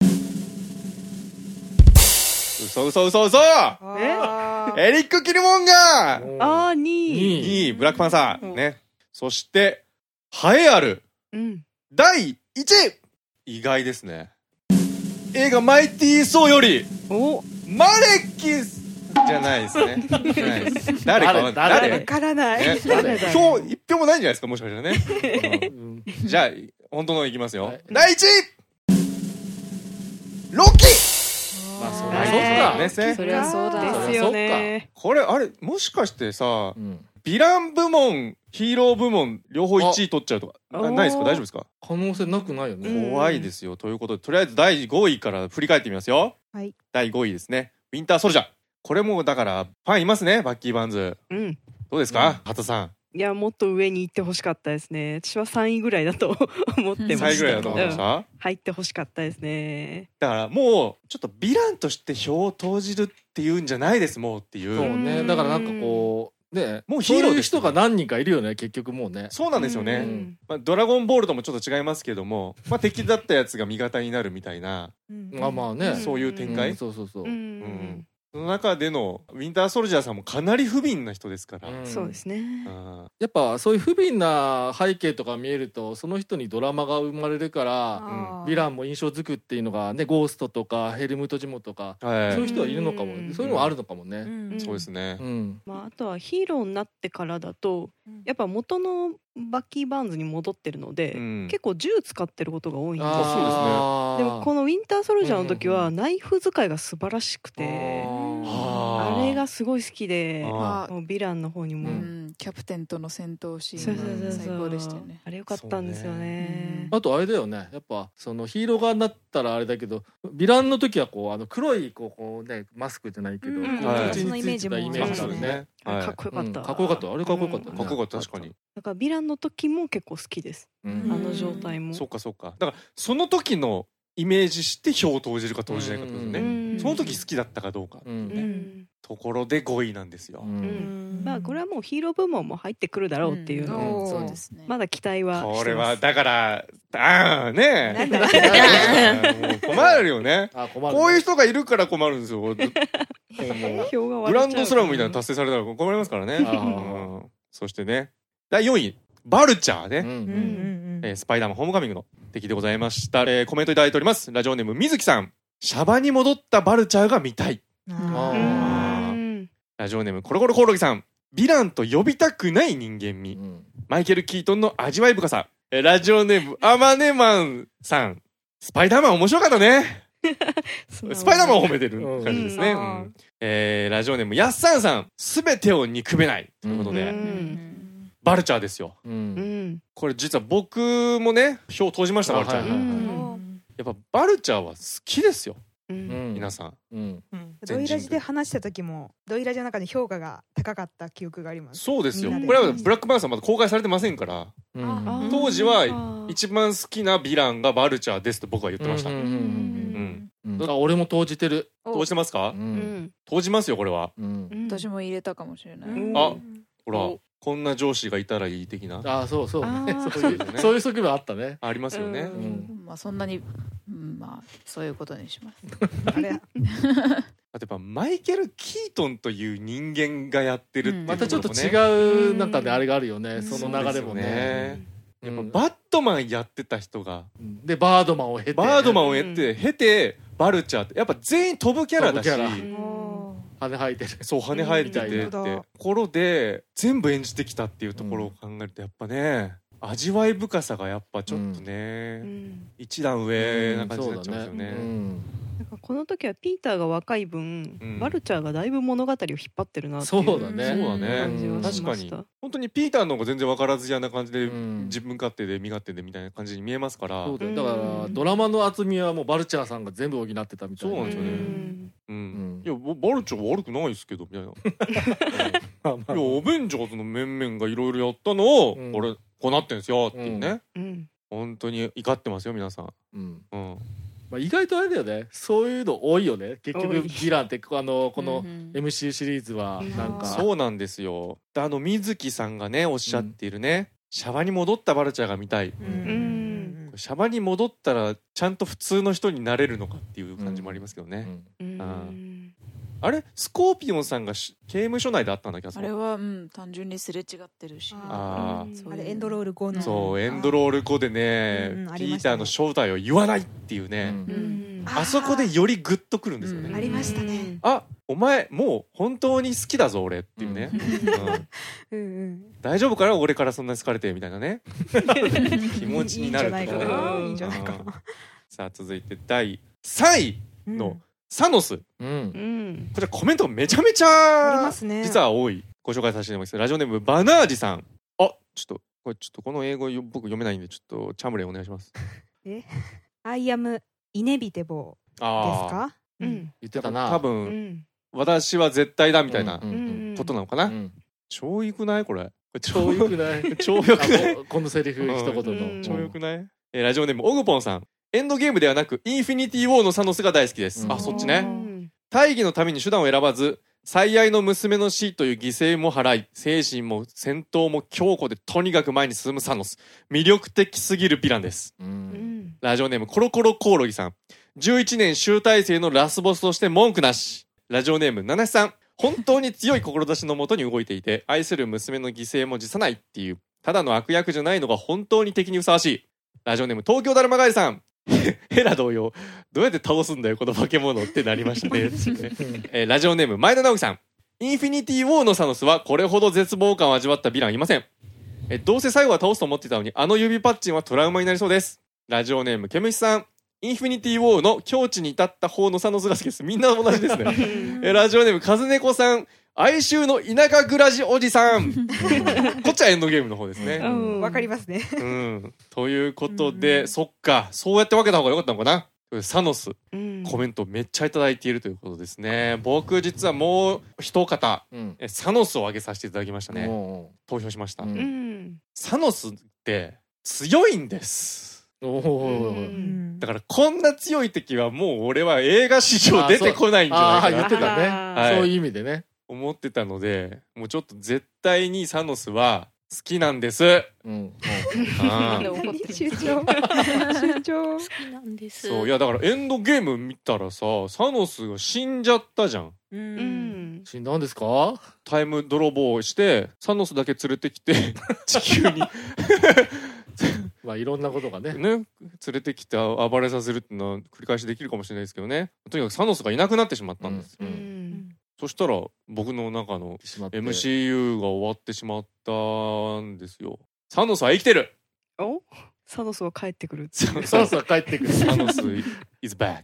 [SPEAKER 1] 嘘嘘嘘嘘、
[SPEAKER 5] え
[SPEAKER 1] エリック・キルモンガー。
[SPEAKER 5] あー、にい。
[SPEAKER 2] にい
[SPEAKER 1] にい、ブラックパンサー、
[SPEAKER 3] うん
[SPEAKER 1] ね。そして栄えある
[SPEAKER 5] うん。
[SPEAKER 1] だいいちい、意外ですね。映画マイティー・ソーより
[SPEAKER 5] お、
[SPEAKER 1] マレッキスじゃないですね。じゃないです誰かわ
[SPEAKER 2] 誰
[SPEAKER 5] わからない。
[SPEAKER 1] ね
[SPEAKER 5] 誰だ
[SPEAKER 1] 票一票もないんじゃないですか、もしかしたらね。
[SPEAKER 2] う
[SPEAKER 1] うんんじゃあ本当のいきますよ。
[SPEAKER 2] はい
[SPEAKER 1] だいいちい、ロッキー。
[SPEAKER 2] まあそ
[SPEAKER 5] りゃ
[SPEAKER 2] そうか
[SPEAKER 1] ねせ
[SPEAKER 6] そりゃそうだ
[SPEAKER 5] ですよね。
[SPEAKER 1] これあれもしかしてさ、
[SPEAKER 2] うん
[SPEAKER 1] ヴィラン部門ヒーロー部門両方いちい取っちゃうとか
[SPEAKER 5] あ
[SPEAKER 1] なないですか？大丈夫ですか？
[SPEAKER 2] 可能性なくないよね、
[SPEAKER 5] うん
[SPEAKER 1] 怖いですよ。ということでとりあえずだいごいから振り返ってみますよ。
[SPEAKER 5] はい。
[SPEAKER 1] だいごいですね、ウィンターソルジャー。これもだからファンいますね、バッキー・バーンズ。
[SPEAKER 5] うん。
[SPEAKER 1] どうですか、畑さん。
[SPEAKER 5] いや、もっと上に行ってほしかったですね。私はさんいぐらいだと思ってました。
[SPEAKER 1] さんいぐらいだと思いまし
[SPEAKER 5] うん
[SPEAKER 1] た、
[SPEAKER 5] 入ってほしかったですね。
[SPEAKER 1] だからもうちょっとヴィランとして票を投じるっていうんじゃないですもうっていう。
[SPEAKER 2] そうね、だからなんかこうね
[SPEAKER 1] もうヒーローです
[SPEAKER 2] そういう人が何人かいるよね、結局もうね。
[SPEAKER 1] そうなんですよね、
[SPEAKER 5] うん
[SPEAKER 1] まあ、ドラゴンボールともちょっと違いますけども、まあ、敵だったやつが味方になるみたいな、
[SPEAKER 2] まあまあね、
[SPEAKER 1] そういう展開、
[SPEAKER 2] うんそうそうそう、
[SPEAKER 5] うん
[SPEAKER 1] うんその中でのウィンターソルジャーさんもかなり不憫な人ですから、
[SPEAKER 2] うん
[SPEAKER 5] そうですね。
[SPEAKER 1] あ
[SPEAKER 2] やっぱそういう不憫な背景とか見えるとその人にドラマが生まれるから
[SPEAKER 6] あー
[SPEAKER 2] ヴィランも印象づくっていうのがね、ゴーストとかヘルムトジモとか、
[SPEAKER 1] ーはい、
[SPEAKER 2] そういう人はいるのかも、
[SPEAKER 5] うん
[SPEAKER 2] そういうのはあるのかもね。
[SPEAKER 5] ん
[SPEAKER 1] そうですね、
[SPEAKER 2] うん
[SPEAKER 5] まあ、あとはヒーローになってからだと
[SPEAKER 3] うん
[SPEAKER 5] やっぱ元のバッキー・バーンズに戻ってるので、
[SPEAKER 1] うん
[SPEAKER 5] 結構銃使ってることが多いんですよ。
[SPEAKER 2] あー
[SPEAKER 5] でもこのウィンターソルジャーの時
[SPEAKER 2] うんうんうん
[SPEAKER 5] はナイフ使いが素晴らしくて、
[SPEAKER 1] あー
[SPEAKER 5] あれがすごい好きで、
[SPEAKER 1] あ
[SPEAKER 6] ー
[SPEAKER 5] もうヴィランの方に
[SPEAKER 6] う
[SPEAKER 5] も、
[SPEAKER 6] ん、キャプテンとの戦闘シ
[SPEAKER 5] そう
[SPEAKER 6] ーン
[SPEAKER 5] そうそうそう
[SPEAKER 6] 最高でしたよね。
[SPEAKER 5] あれ良かったんですよね。
[SPEAKER 2] あとあれだよね、やっぱそのヒーロー側になったらあれだけどヴィランの時はこうあの黒いこうこうねマスクじゃないけど、
[SPEAKER 5] うん
[SPEAKER 2] こう
[SPEAKER 1] はい
[SPEAKER 2] 口についてたイメージがあるね。
[SPEAKER 1] そうですね、はい、
[SPEAKER 5] かっこよかった、
[SPEAKER 2] うんかっこよかった、あれかっこよかったね、
[SPEAKER 1] かっこよかった確かに。
[SPEAKER 5] だからヴィランの時も結構好きです、
[SPEAKER 2] うん
[SPEAKER 5] あの状態も。
[SPEAKER 1] そっかそっか。だからその時のイメージして票を投じるか投じないかってことですね、
[SPEAKER 5] うん
[SPEAKER 1] その時好きだったかどうか、
[SPEAKER 2] うん
[SPEAKER 5] うん
[SPEAKER 1] ところでごいなんですよ、
[SPEAKER 2] うん
[SPEAKER 5] うんまあこれはもうヒーロー部門も入ってくるだろうっていうのを、
[SPEAKER 2] うん
[SPEAKER 6] そうですね。
[SPEAKER 5] まだ期待は
[SPEAKER 1] こ
[SPEAKER 5] してます。
[SPEAKER 1] れはだからああね
[SPEAKER 5] なんだ
[SPEAKER 1] あーもう困るよね
[SPEAKER 2] あ困るね
[SPEAKER 1] こういう人がいるから困るんですよもう
[SPEAKER 5] 票が割れちゃう
[SPEAKER 1] グランドスラムみたいなの達成されたら困りますからね、
[SPEAKER 2] あー
[SPEAKER 1] うんそしてねだいよんいバルチャーね、
[SPEAKER 2] うんうん
[SPEAKER 5] うんうん
[SPEAKER 1] えースパイダーマンホームカミングの敵でございました、えーコメントいただいております。ラジオネーム水木さん、シャバに戻ったバルチャーが見たい。
[SPEAKER 2] あ
[SPEAKER 5] う
[SPEAKER 2] ー
[SPEAKER 5] ん
[SPEAKER 1] ラジオネームコロコロコオロギさん、ヴィランと呼びたくない人間味、
[SPEAKER 2] うん
[SPEAKER 1] マイケル・キートンの味わい深さ。えーラジオネームアマネマンさん、スパイダーマン面白かったね。 スパイダーマンを褒めてる感じですね、
[SPEAKER 6] うん
[SPEAKER 1] うんえーラジオネームやっさんさん、すべてを憎めないということで、
[SPEAKER 4] う
[SPEAKER 6] うんん
[SPEAKER 1] バルチャーですよ。
[SPEAKER 2] う
[SPEAKER 4] うんん
[SPEAKER 1] これ実は僕もね票投じました。バルチャーに、
[SPEAKER 2] はいはい
[SPEAKER 6] うん
[SPEAKER 1] やっぱバルチャーは好きですよ、
[SPEAKER 4] う
[SPEAKER 2] うんん
[SPEAKER 1] 皆さん。
[SPEAKER 2] うん
[SPEAKER 8] うんドイラジで話した時もドイラジの中で評価が高かった記憶があります。
[SPEAKER 1] そうですよ。
[SPEAKER 8] みんなで
[SPEAKER 1] これはブラックパンサーまだ公開されてませんから、
[SPEAKER 2] うん
[SPEAKER 4] あ
[SPEAKER 1] 当時は
[SPEAKER 4] あ
[SPEAKER 1] 一番好きなヴィランがバルチャーですと僕は言ってました。
[SPEAKER 2] うんうん
[SPEAKER 1] うん
[SPEAKER 2] うんだから俺も投じてる。
[SPEAKER 1] 投じてますか？
[SPEAKER 2] う
[SPEAKER 4] うんん
[SPEAKER 1] 投じますよこれは。
[SPEAKER 2] うん
[SPEAKER 4] うん
[SPEAKER 6] 私も入れたかもしれない。
[SPEAKER 8] うん
[SPEAKER 1] あほら
[SPEAKER 3] お
[SPEAKER 1] こんな上司がいたらいい的な
[SPEAKER 2] ああそうそうね
[SPEAKER 4] あー
[SPEAKER 2] そういう
[SPEAKER 1] そうですね
[SPEAKER 2] そういう側面あったね。
[SPEAKER 1] ありますよね。
[SPEAKER 4] う
[SPEAKER 2] うんん
[SPEAKER 6] まあそんなに、うん、まあそういうことにします。
[SPEAKER 8] あれ
[SPEAKER 1] あとやっぱマイケル・キートンという人間がやってるっていう
[SPEAKER 2] またちょっと
[SPEAKER 1] ところもね
[SPEAKER 2] 違うなんかであれがあるよね、
[SPEAKER 4] うん
[SPEAKER 2] その流れもね。
[SPEAKER 1] そうですよね
[SPEAKER 2] うん
[SPEAKER 1] やっぱバットマンやってた人が
[SPEAKER 2] でバードマンを経て
[SPEAKER 1] バードマンをやって経てバルチャーってやっぱ全員飛ぶキャラだし
[SPEAKER 2] 飛ぶキャ
[SPEAKER 8] あ
[SPEAKER 2] 羽生えてる。
[SPEAKER 1] そう羽生えててって
[SPEAKER 2] み
[SPEAKER 8] たいな
[SPEAKER 1] ところで全部演じてきたっていうところを考えるとやっぱね味わい深さがやっぱちょっとね、
[SPEAKER 4] うん
[SPEAKER 1] 一段上な感じになっちゃうんですよね。
[SPEAKER 2] うん
[SPEAKER 4] なんかこの時はピーターが若い分、
[SPEAKER 1] うん
[SPEAKER 4] バルチャーがだいぶ物語を引っ張ってるなっていう
[SPEAKER 2] そうだね。
[SPEAKER 1] そうだね
[SPEAKER 4] 感じはし
[SPEAKER 1] 確かに
[SPEAKER 4] ました。
[SPEAKER 1] 本当にピーターの方が全然分からずやな感じで、
[SPEAKER 2] うん
[SPEAKER 1] 自分勝手で身勝手でみたいな感じに見えますから
[SPEAKER 2] そうだよだからドラマの厚みはもうバルチャーさんが全部補ってたみたいな。
[SPEAKER 1] そうなんですよね
[SPEAKER 4] うん
[SPEAKER 1] うん
[SPEAKER 2] うん
[SPEAKER 1] いやババルチャーは悪くないですけどみたいな
[SPEAKER 2] まあまあ
[SPEAKER 1] いやアベンジャーズの面々がいろいろやったのを、
[SPEAKER 2] うん
[SPEAKER 1] これこうなってんですよっていうね、
[SPEAKER 4] うん
[SPEAKER 1] 本当に怒ってますよ皆さん、
[SPEAKER 2] うん
[SPEAKER 1] うん、
[SPEAKER 2] まあ、意外とあれだよねそういうの多いよね結局
[SPEAKER 4] 多い
[SPEAKER 2] ヴィランってあのこの
[SPEAKER 6] うん
[SPEAKER 2] エムシー シリーズはなんか
[SPEAKER 1] そうなんですよあの水木さんがねおっしゃっているね、シャバに戻ったバルチャーが見たい、
[SPEAKER 8] ー
[SPEAKER 4] うん
[SPEAKER 1] シャバに戻ったらちゃんと普通の人になれるのかっていう感じもありますけどね、
[SPEAKER 2] うん
[SPEAKER 4] うん
[SPEAKER 1] ああれスコーピオンさんがし刑務所内であったんだっけど
[SPEAKER 6] あれは、うん、単純にすれ違ってるし。
[SPEAKER 1] あー
[SPEAKER 6] そういう
[SPEAKER 8] あれエンドロール後の
[SPEAKER 1] そうエンドロール後でね、
[SPEAKER 8] うんうんあ
[SPEAKER 1] ピー
[SPEAKER 8] りましたね
[SPEAKER 1] ターの正体を言わないっていうね、
[SPEAKER 2] うん
[SPEAKER 4] うん
[SPEAKER 1] あそこでよりグッとくるんですよね、
[SPEAKER 6] うん
[SPEAKER 8] ありましたね。
[SPEAKER 1] あお前もう本当に好きだぞ俺っていうね、うん
[SPEAKER 8] うんうん
[SPEAKER 1] 大丈夫かな俺からそんなに好かれてみたいなね気持ちになる
[SPEAKER 8] いいんじゃないかな。いいんじゃないか
[SPEAKER 1] うん
[SPEAKER 8] な。
[SPEAKER 1] さあ続いてだいさんいのサノス、
[SPEAKER 2] うん
[SPEAKER 4] うん
[SPEAKER 1] こちらコメントがめちゃめち
[SPEAKER 8] あり
[SPEAKER 1] ゃ
[SPEAKER 8] ますね。
[SPEAKER 1] 実は多いご紹介させていただきますラジオネームバナージさんあちょっとこれちょっとこの英語よ僕読めないんでちょっとチャムレンお願いします
[SPEAKER 8] アイアムイネビテボーです
[SPEAKER 1] あ
[SPEAKER 8] か？
[SPEAKER 4] う。ん
[SPEAKER 2] 言ってたな
[SPEAKER 1] 多
[SPEAKER 4] う
[SPEAKER 1] 分、
[SPEAKER 4] ん
[SPEAKER 1] 私は絶対だみたいな
[SPEAKER 2] うん
[SPEAKER 4] うん
[SPEAKER 1] ことなのかな、
[SPEAKER 2] うん
[SPEAKER 1] 超良くないこれこれ
[SPEAKER 2] 超良くない
[SPEAKER 1] 超良くない
[SPEAKER 2] あここのセリフ一言
[SPEAKER 4] うん
[SPEAKER 2] の
[SPEAKER 1] 超良くない、えーラジオネームオグポンさんエンドゲームではなくインフィニティウォーのサノスが大好きです、
[SPEAKER 2] うん
[SPEAKER 1] あそっちね
[SPEAKER 4] うん
[SPEAKER 1] 大義のために手段を選ばず最愛の娘の死という犠牲も払い精神も戦闘も強固でとにかく前に進むサノス魅力的すぎるヴィランです
[SPEAKER 2] う
[SPEAKER 4] うんん
[SPEAKER 1] ラジオネームコロコロコオロギさんじゅういちねん集大成のラスボスとして文句なしラジオネームナナシさん本当に強い志のもとに動いていて愛する娘の犠牲も辞さないっていうただの悪役じゃないのが本当に敵にふさわしいラジオネーム東京だるまガエルさんヘラ同様どうやって倒すんだよこの化け物ってなりましたねえーラジオネーム前田直樹さんインフィニティウォーのサノスはこれほど絶望感を味わったヴィランいませんえーどうせ最後は倒すと思っていたのにあの指パッチンはトラウマになりそうですラジオネームケムシさんインフィニティウォーの境地に至った方のサノスが好きですみんな同じですねえーラジオネームカズネコさん哀愁の田舎暮らしおじさんこっちはエンドゲームの方ですね
[SPEAKER 4] うん
[SPEAKER 8] わかりますね。
[SPEAKER 1] うんということで、
[SPEAKER 8] うん
[SPEAKER 1] そっかそうやって分けた方が良かったのかなサノス
[SPEAKER 4] うん
[SPEAKER 1] コメントめっちゃいただいているということですね僕実はもう一方
[SPEAKER 2] うん
[SPEAKER 1] えサノスを挙げさせていただきましたね
[SPEAKER 2] お
[SPEAKER 1] 投票しました、
[SPEAKER 2] うん
[SPEAKER 4] うん
[SPEAKER 1] サノスって強いんです
[SPEAKER 2] ーお
[SPEAKER 4] う
[SPEAKER 2] ー
[SPEAKER 8] うん
[SPEAKER 1] だからこんな強い敵はもう俺は映画史上出てこないんじゃ
[SPEAKER 2] ああ
[SPEAKER 1] ないかな
[SPEAKER 2] 言ってたね、
[SPEAKER 1] はい
[SPEAKER 2] そういう意味でね、
[SPEAKER 1] 思ってたのでもうちょっと絶対にサノスは好きなんです
[SPEAKER 2] うん
[SPEAKER 1] あー
[SPEAKER 3] なんで怒ってる
[SPEAKER 8] 集中集中。
[SPEAKER 3] 好きなんです
[SPEAKER 1] そういやだからエンドゲーム見たらさサノスが死んじゃったじゃん
[SPEAKER 8] う
[SPEAKER 4] うんん
[SPEAKER 2] 死んだんですか
[SPEAKER 1] タイム泥棒をしてサノスだけ連れてきて地球に
[SPEAKER 2] まあいろんなことがね
[SPEAKER 1] ね連れてきて暴れさせるっていうのは繰り返しできるかもしれないですけどねとにかくサノスがいなくなってしまったんです、
[SPEAKER 2] う
[SPEAKER 4] うんん
[SPEAKER 1] そしたら僕の中の
[SPEAKER 2] しまって
[SPEAKER 1] エムシーユー が終わってしまったんですよサノスは生きてる
[SPEAKER 4] おサノスは帰ってくる
[SPEAKER 1] サノス
[SPEAKER 2] そうそう帰ってくる
[SPEAKER 1] サノス is back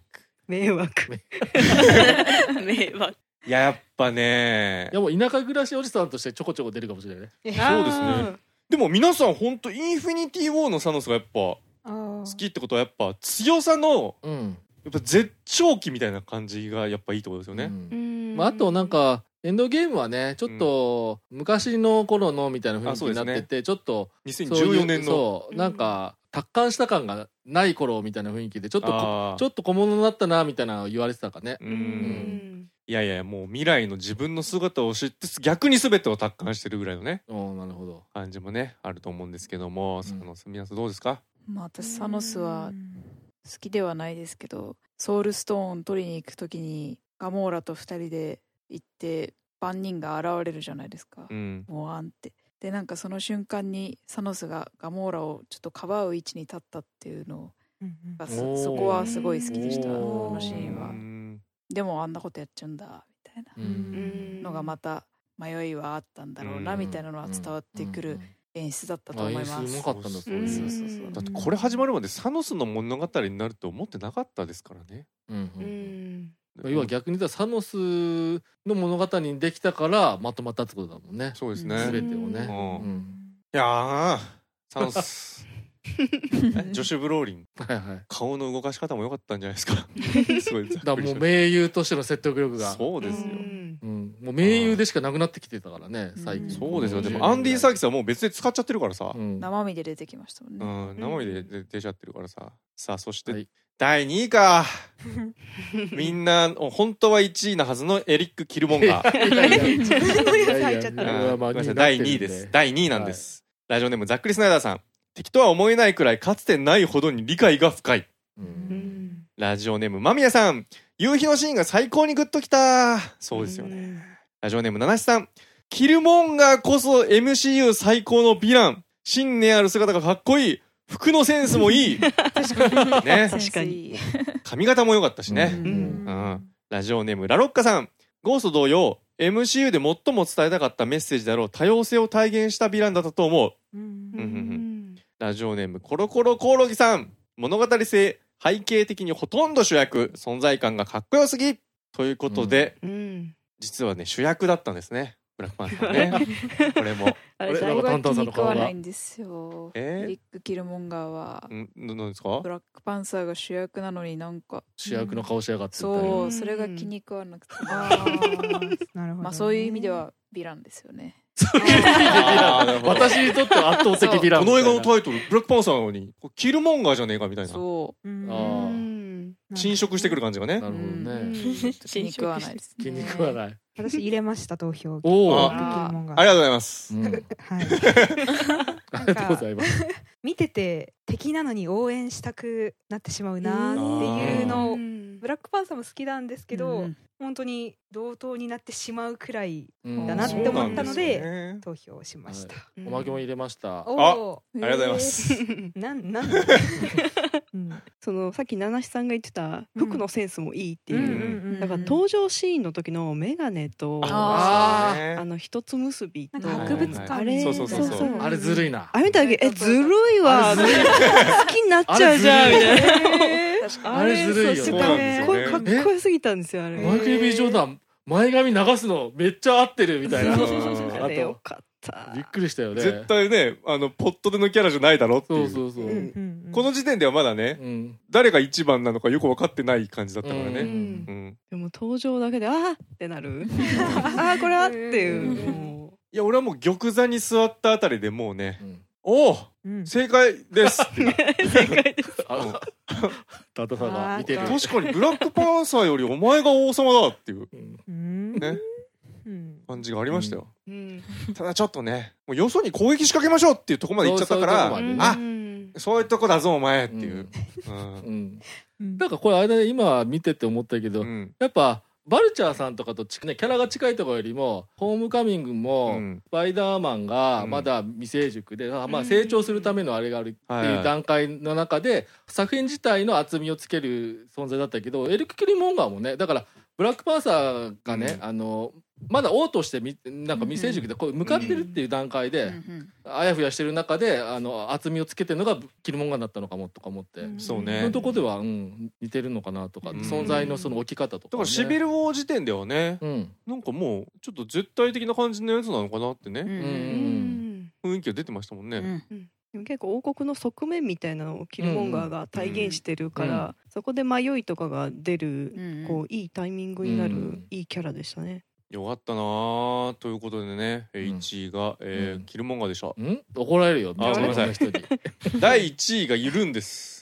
[SPEAKER 4] 迷惑。
[SPEAKER 3] 迷惑。
[SPEAKER 1] いややっぱね
[SPEAKER 2] いやもう田舎暮らしおじさんとしてちょこちょこ出るかもしれないね。
[SPEAKER 1] そうですね。でも皆さん本当インフィニティ・ウォーのサノスがやっぱ好きってことはやっぱ強さの、うん、やっぱ絶頂期みたいな感じがやっぱいいってことですよね。
[SPEAKER 2] うんまあ、あとなんかエンドゲームはねちょっと昔の頃のみたいな雰囲気になってて、うんね、ちょっと
[SPEAKER 1] にせんじゅうよねんの
[SPEAKER 2] そうなんか達観した感がない頃みたいな雰囲気でちょっとちょっと小物になったなみたいなの言われてたかね。うんうん
[SPEAKER 1] いやいやもう未来の自分の姿を知って逆に全てを達観してるぐらいのね
[SPEAKER 2] おなるほど
[SPEAKER 1] 感じもねあると思うんですけども、うん、サノス皆さんどうですか？
[SPEAKER 6] まあ私サノスは好きではないですけどソウルストーン取りに行くときにガモーラと二人で行って万人が現れるじゃないですか、うん、もうあんってでなんかその瞬間にサノスがガモーラをちょっとかばう位置に立ったっていうのが、うん、そ, そこはすごい好きでしたこのシーンは。でもあんなことやっちゃうんだみたいなのがまた迷いはあったんだろうなみたいなのは伝わってくる演出だったと思います。
[SPEAKER 2] 演出うまかったんだそういうそうそう
[SPEAKER 1] そうだってこれ始まるまでサノスの物語になると思ってなかったですからね。うん
[SPEAKER 2] うん、要は逆に言ったらサノスの物語にできたからまとまったってことだもんね。
[SPEAKER 1] そうですね。
[SPEAKER 2] 全てをね。
[SPEAKER 1] うんうん、いやーサノスジョシュ・ブローリン、はいはい、顔の動かし方も良かったんじゃないですか。すごいざっくりした。だ
[SPEAKER 2] からもう名優としての説得力が
[SPEAKER 1] そうですよ、
[SPEAKER 2] うんうん、もう名優でしかなくなってきてたからね最近。
[SPEAKER 1] そうですよ。でもアンディ・サーキスはもう別で使っちゃってるからさ、
[SPEAKER 6] うん、生身で出てきましたもんね、
[SPEAKER 1] うん、生身で出ちゃってるからさ。さあそして、はい、だいにいかみんな本当はいちいなはずのエリック・キルモンガーだいにいです。だいにいなんです、はい、ラジオネームざっくりスナイダーさん。敵とは思えないくらいかつてないほどに理解が深い、うん、ラジオネーム間宮さん。夕日のシーンが最高にグッときた。そうですよね、うん、ラジオネーム七七さん。キルモンガーこそ エムシーユー 最高のヴィラン。芯根ある姿がかっこいい。服のセンスもいい。確
[SPEAKER 6] かにね、確かに
[SPEAKER 1] 髪型も良かったしね、うんうん、ラジオネームラロッカさん。ゴースト同様 エムシーユー で最も伝えたかったメッセージだろう多様性を体現したヴィランだったと思う、うんうんうんラジオネームコロコロコオロギさん。物語性背景的にほとんど主役。存在感がかっこよすぎということで、うんうん、実はね主役だったんですねブラックパンサーね。これも
[SPEAKER 6] あれ最後が気に食わないんですよ、えー、エリック・キルモンガーは
[SPEAKER 1] ん何ですか？
[SPEAKER 6] ブラックパンサーが主役なのになんか
[SPEAKER 2] 主役の顔しやがって、
[SPEAKER 6] そう、それが気に食わなくて、あなるほど、ね、まあそういう意味ではヴィランですよね。
[SPEAKER 2] 私にとっては圧倒的ヴィラン。
[SPEAKER 1] この映画のタイトルブラックパンサーなのにキルモンガーじゃねえかみたいな。
[SPEAKER 6] そう
[SPEAKER 1] あ侵食してくる感じがね。
[SPEAKER 2] なるほどね。
[SPEAKER 6] 気に食わないですね。
[SPEAKER 2] 気に食わない。
[SPEAKER 8] 私入れました投票。
[SPEAKER 1] おお、ありがとうございます。はい。
[SPEAKER 2] ありがとうございます。
[SPEAKER 8] 見てて敵なのに応援したくなってしまうなっていうのをブラックパンサーも好きなんですけど、本当に同等になってしまうくらいだなって思ったので投票しました。
[SPEAKER 2] おまけも入れました。
[SPEAKER 1] あ、ありがとうございます。
[SPEAKER 4] なんなんそのさっき七七さんが言ってた服のセンスもいいっていうだから登場シーンの時のメガネとあの一つ結びと
[SPEAKER 8] 博物館
[SPEAKER 4] あれ
[SPEAKER 2] あれずるいな。
[SPEAKER 4] あれ見た時えずるいわ好きになっちゃうじゃんみたいな。
[SPEAKER 2] あれずるいよ。
[SPEAKER 4] 声かっこよすぎたんですよあれ。
[SPEAKER 2] マイケル・ビー・ジョーダン前髪流すのめっちゃ合ってるみたいな。
[SPEAKER 4] あれよかった。
[SPEAKER 2] びっくりしたよね。
[SPEAKER 1] 絶対ねあのポットでのキャラじゃないだろっていう。
[SPEAKER 2] そうそうそう、うん
[SPEAKER 1] うん、この時点ではまだね、うん、誰が一番なのかよく分かってない感じだったからね、うんうん、
[SPEAKER 4] でも登場だけであーってなるあーこれはっていうもう
[SPEAKER 1] いや俺はもう玉座に座ったあたりでもうね、うん、おお、うん、正解です
[SPEAKER 4] 正解です
[SPEAKER 2] タトさんが見てる。
[SPEAKER 1] 確かにブラックパンサーよりお前が王様だっていう、うん、ね感じがありましたよ、うんうん、ただちょっとねもうよそに攻撃仕掛けましょうっていうところまで行っちゃったからそうそう、あ、うん、そういうとこだぞお前っていう、うん
[SPEAKER 2] うんうん、なんかこれあれだね今見てて思ったけど、うん、やっぱバルチャーさんとかと、ね、キャラが近いところよりもホームカミングも、うん、スパイダーマンがまだ未成熟で、うんまあ、成長するためのあれがあるっていう段階の中で、はいはい、作品自体の厚みをつける存在だったけどエリック・キルモンガーもねだからブラックパンサーがね、うん、あのまだ王としてみなんか未成熟でこう向かってるっていう段階で、あやふやしてる中であの厚みをつけてるのがキルモンガーだったのかもとか思って、
[SPEAKER 1] そうね。
[SPEAKER 2] そういうとこでは、うん、似てるのかなとか、存在のその置き方とか、ね、
[SPEAKER 1] だからシビル王時点ではね、うん、なんかもうちょっと絶対的な感じのやつなのかなってね、うん、雰囲気が出てましたもんね。うんうん、
[SPEAKER 4] でも結構王国の側面みたいなのをキルモンガーが体現してるから、うんうん、そこで迷いとかが出る、うん、こういいタイミングになる、うん、いいキャラでしたね。
[SPEAKER 1] よかったなーということでね、うん、いちいが、えーうん、キルモンガーでした。
[SPEAKER 2] ん怒られるよ。
[SPEAKER 1] あ、ごめんなさい。だいいちいがいるんです。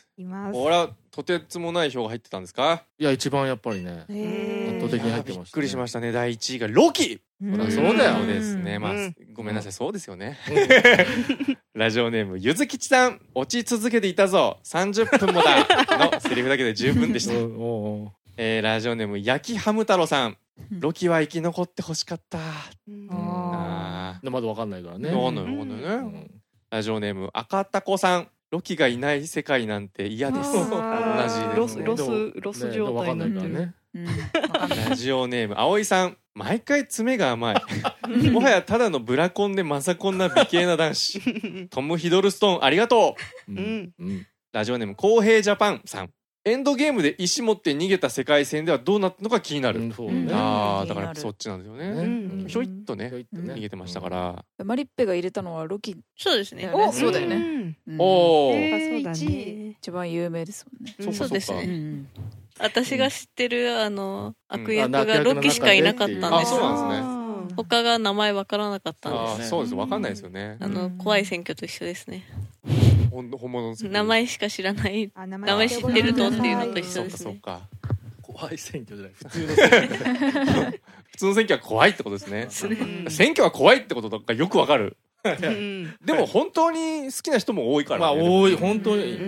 [SPEAKER 8] います。
[SPEAKER 1] これはとてつもない票が入ってたんですか？
[SPEAKER 2] いや一番やっぱりね圧倒的に入ってました、ね、
[SPEAKER 1] びっくりしましたね。だいいちいがロキ。
[SPEAKER 2] そりゃそうだよ。
[SPEAKER 1] そうですね。まあ、うん、ごめんなさい、そうですよね。ラジオネームゆずきちさん、落ち続けていたぞさんじゅっぷんもだのセリフだけで十分でした。えー、ラジオネーム焼きハム太郎さん、ロキは生き残ってほしかった。うん、
[SPEAKER 2] あまだわかんないからね。
[SPEAKER 1] わかんないわかんないね、うん、ラジオネーム赤タコさん、ロキがいない世界なんて嫌です。同じですね。
[SPEAKER 4] ロスロス状態になってるね。
[SPEAKER 1] ラジオネーム葵さん、毎回爪が甘いもはやただのブラコンでマザコンな美形な男子トム・ヒドルストーンありがとう、うんうん、ラジオネーム公平ジャパンさん、エンドゲームで石持って逃げた世界線ではどうなったのか気になる、うんそうね、ああだからそっちなんですよね、うん、ひょいっとね、うん、逃げてましたから、
[SPEAKER 6] うん、マリッペが入れたのはロキ。
[SPEAKER 3] そうですね。
[SPEAKER 6] おそうだよね、
[SPEAKER 1] うん、おお、
[SPEAKER 6] えー、そうだね、一番有名ですもんね、
[SPEAKER 3] うん、そうですね、うん、私が知ってるあの悪役がロキしかいなかったんです。
[SPEAKER 1] あ、そうなんですね。
[SPEAKER 3] 他が名前わからなかったんですね。
[SPEAKER 1] そうです、わかんないですよね。
[SPEAKER 3] あの怖い選挙と一緒ですね。
[SPEAKER 1] 本物の
[SPEAKER 3] 名前しか知らない、名前知ってるとっていうのと一緒ですね。
[SPEAKER 1] そうか、
[SPEAKER 2] 怖い選挙じゃない、普通の選挙
[SPEAKER 1] 普通の選挙は怖いってことですね。選挙は怖いってこととかよくわかるでも本当に好きな人も多いからね。
[SPEAKER 2] まあ多い、本当に、うん、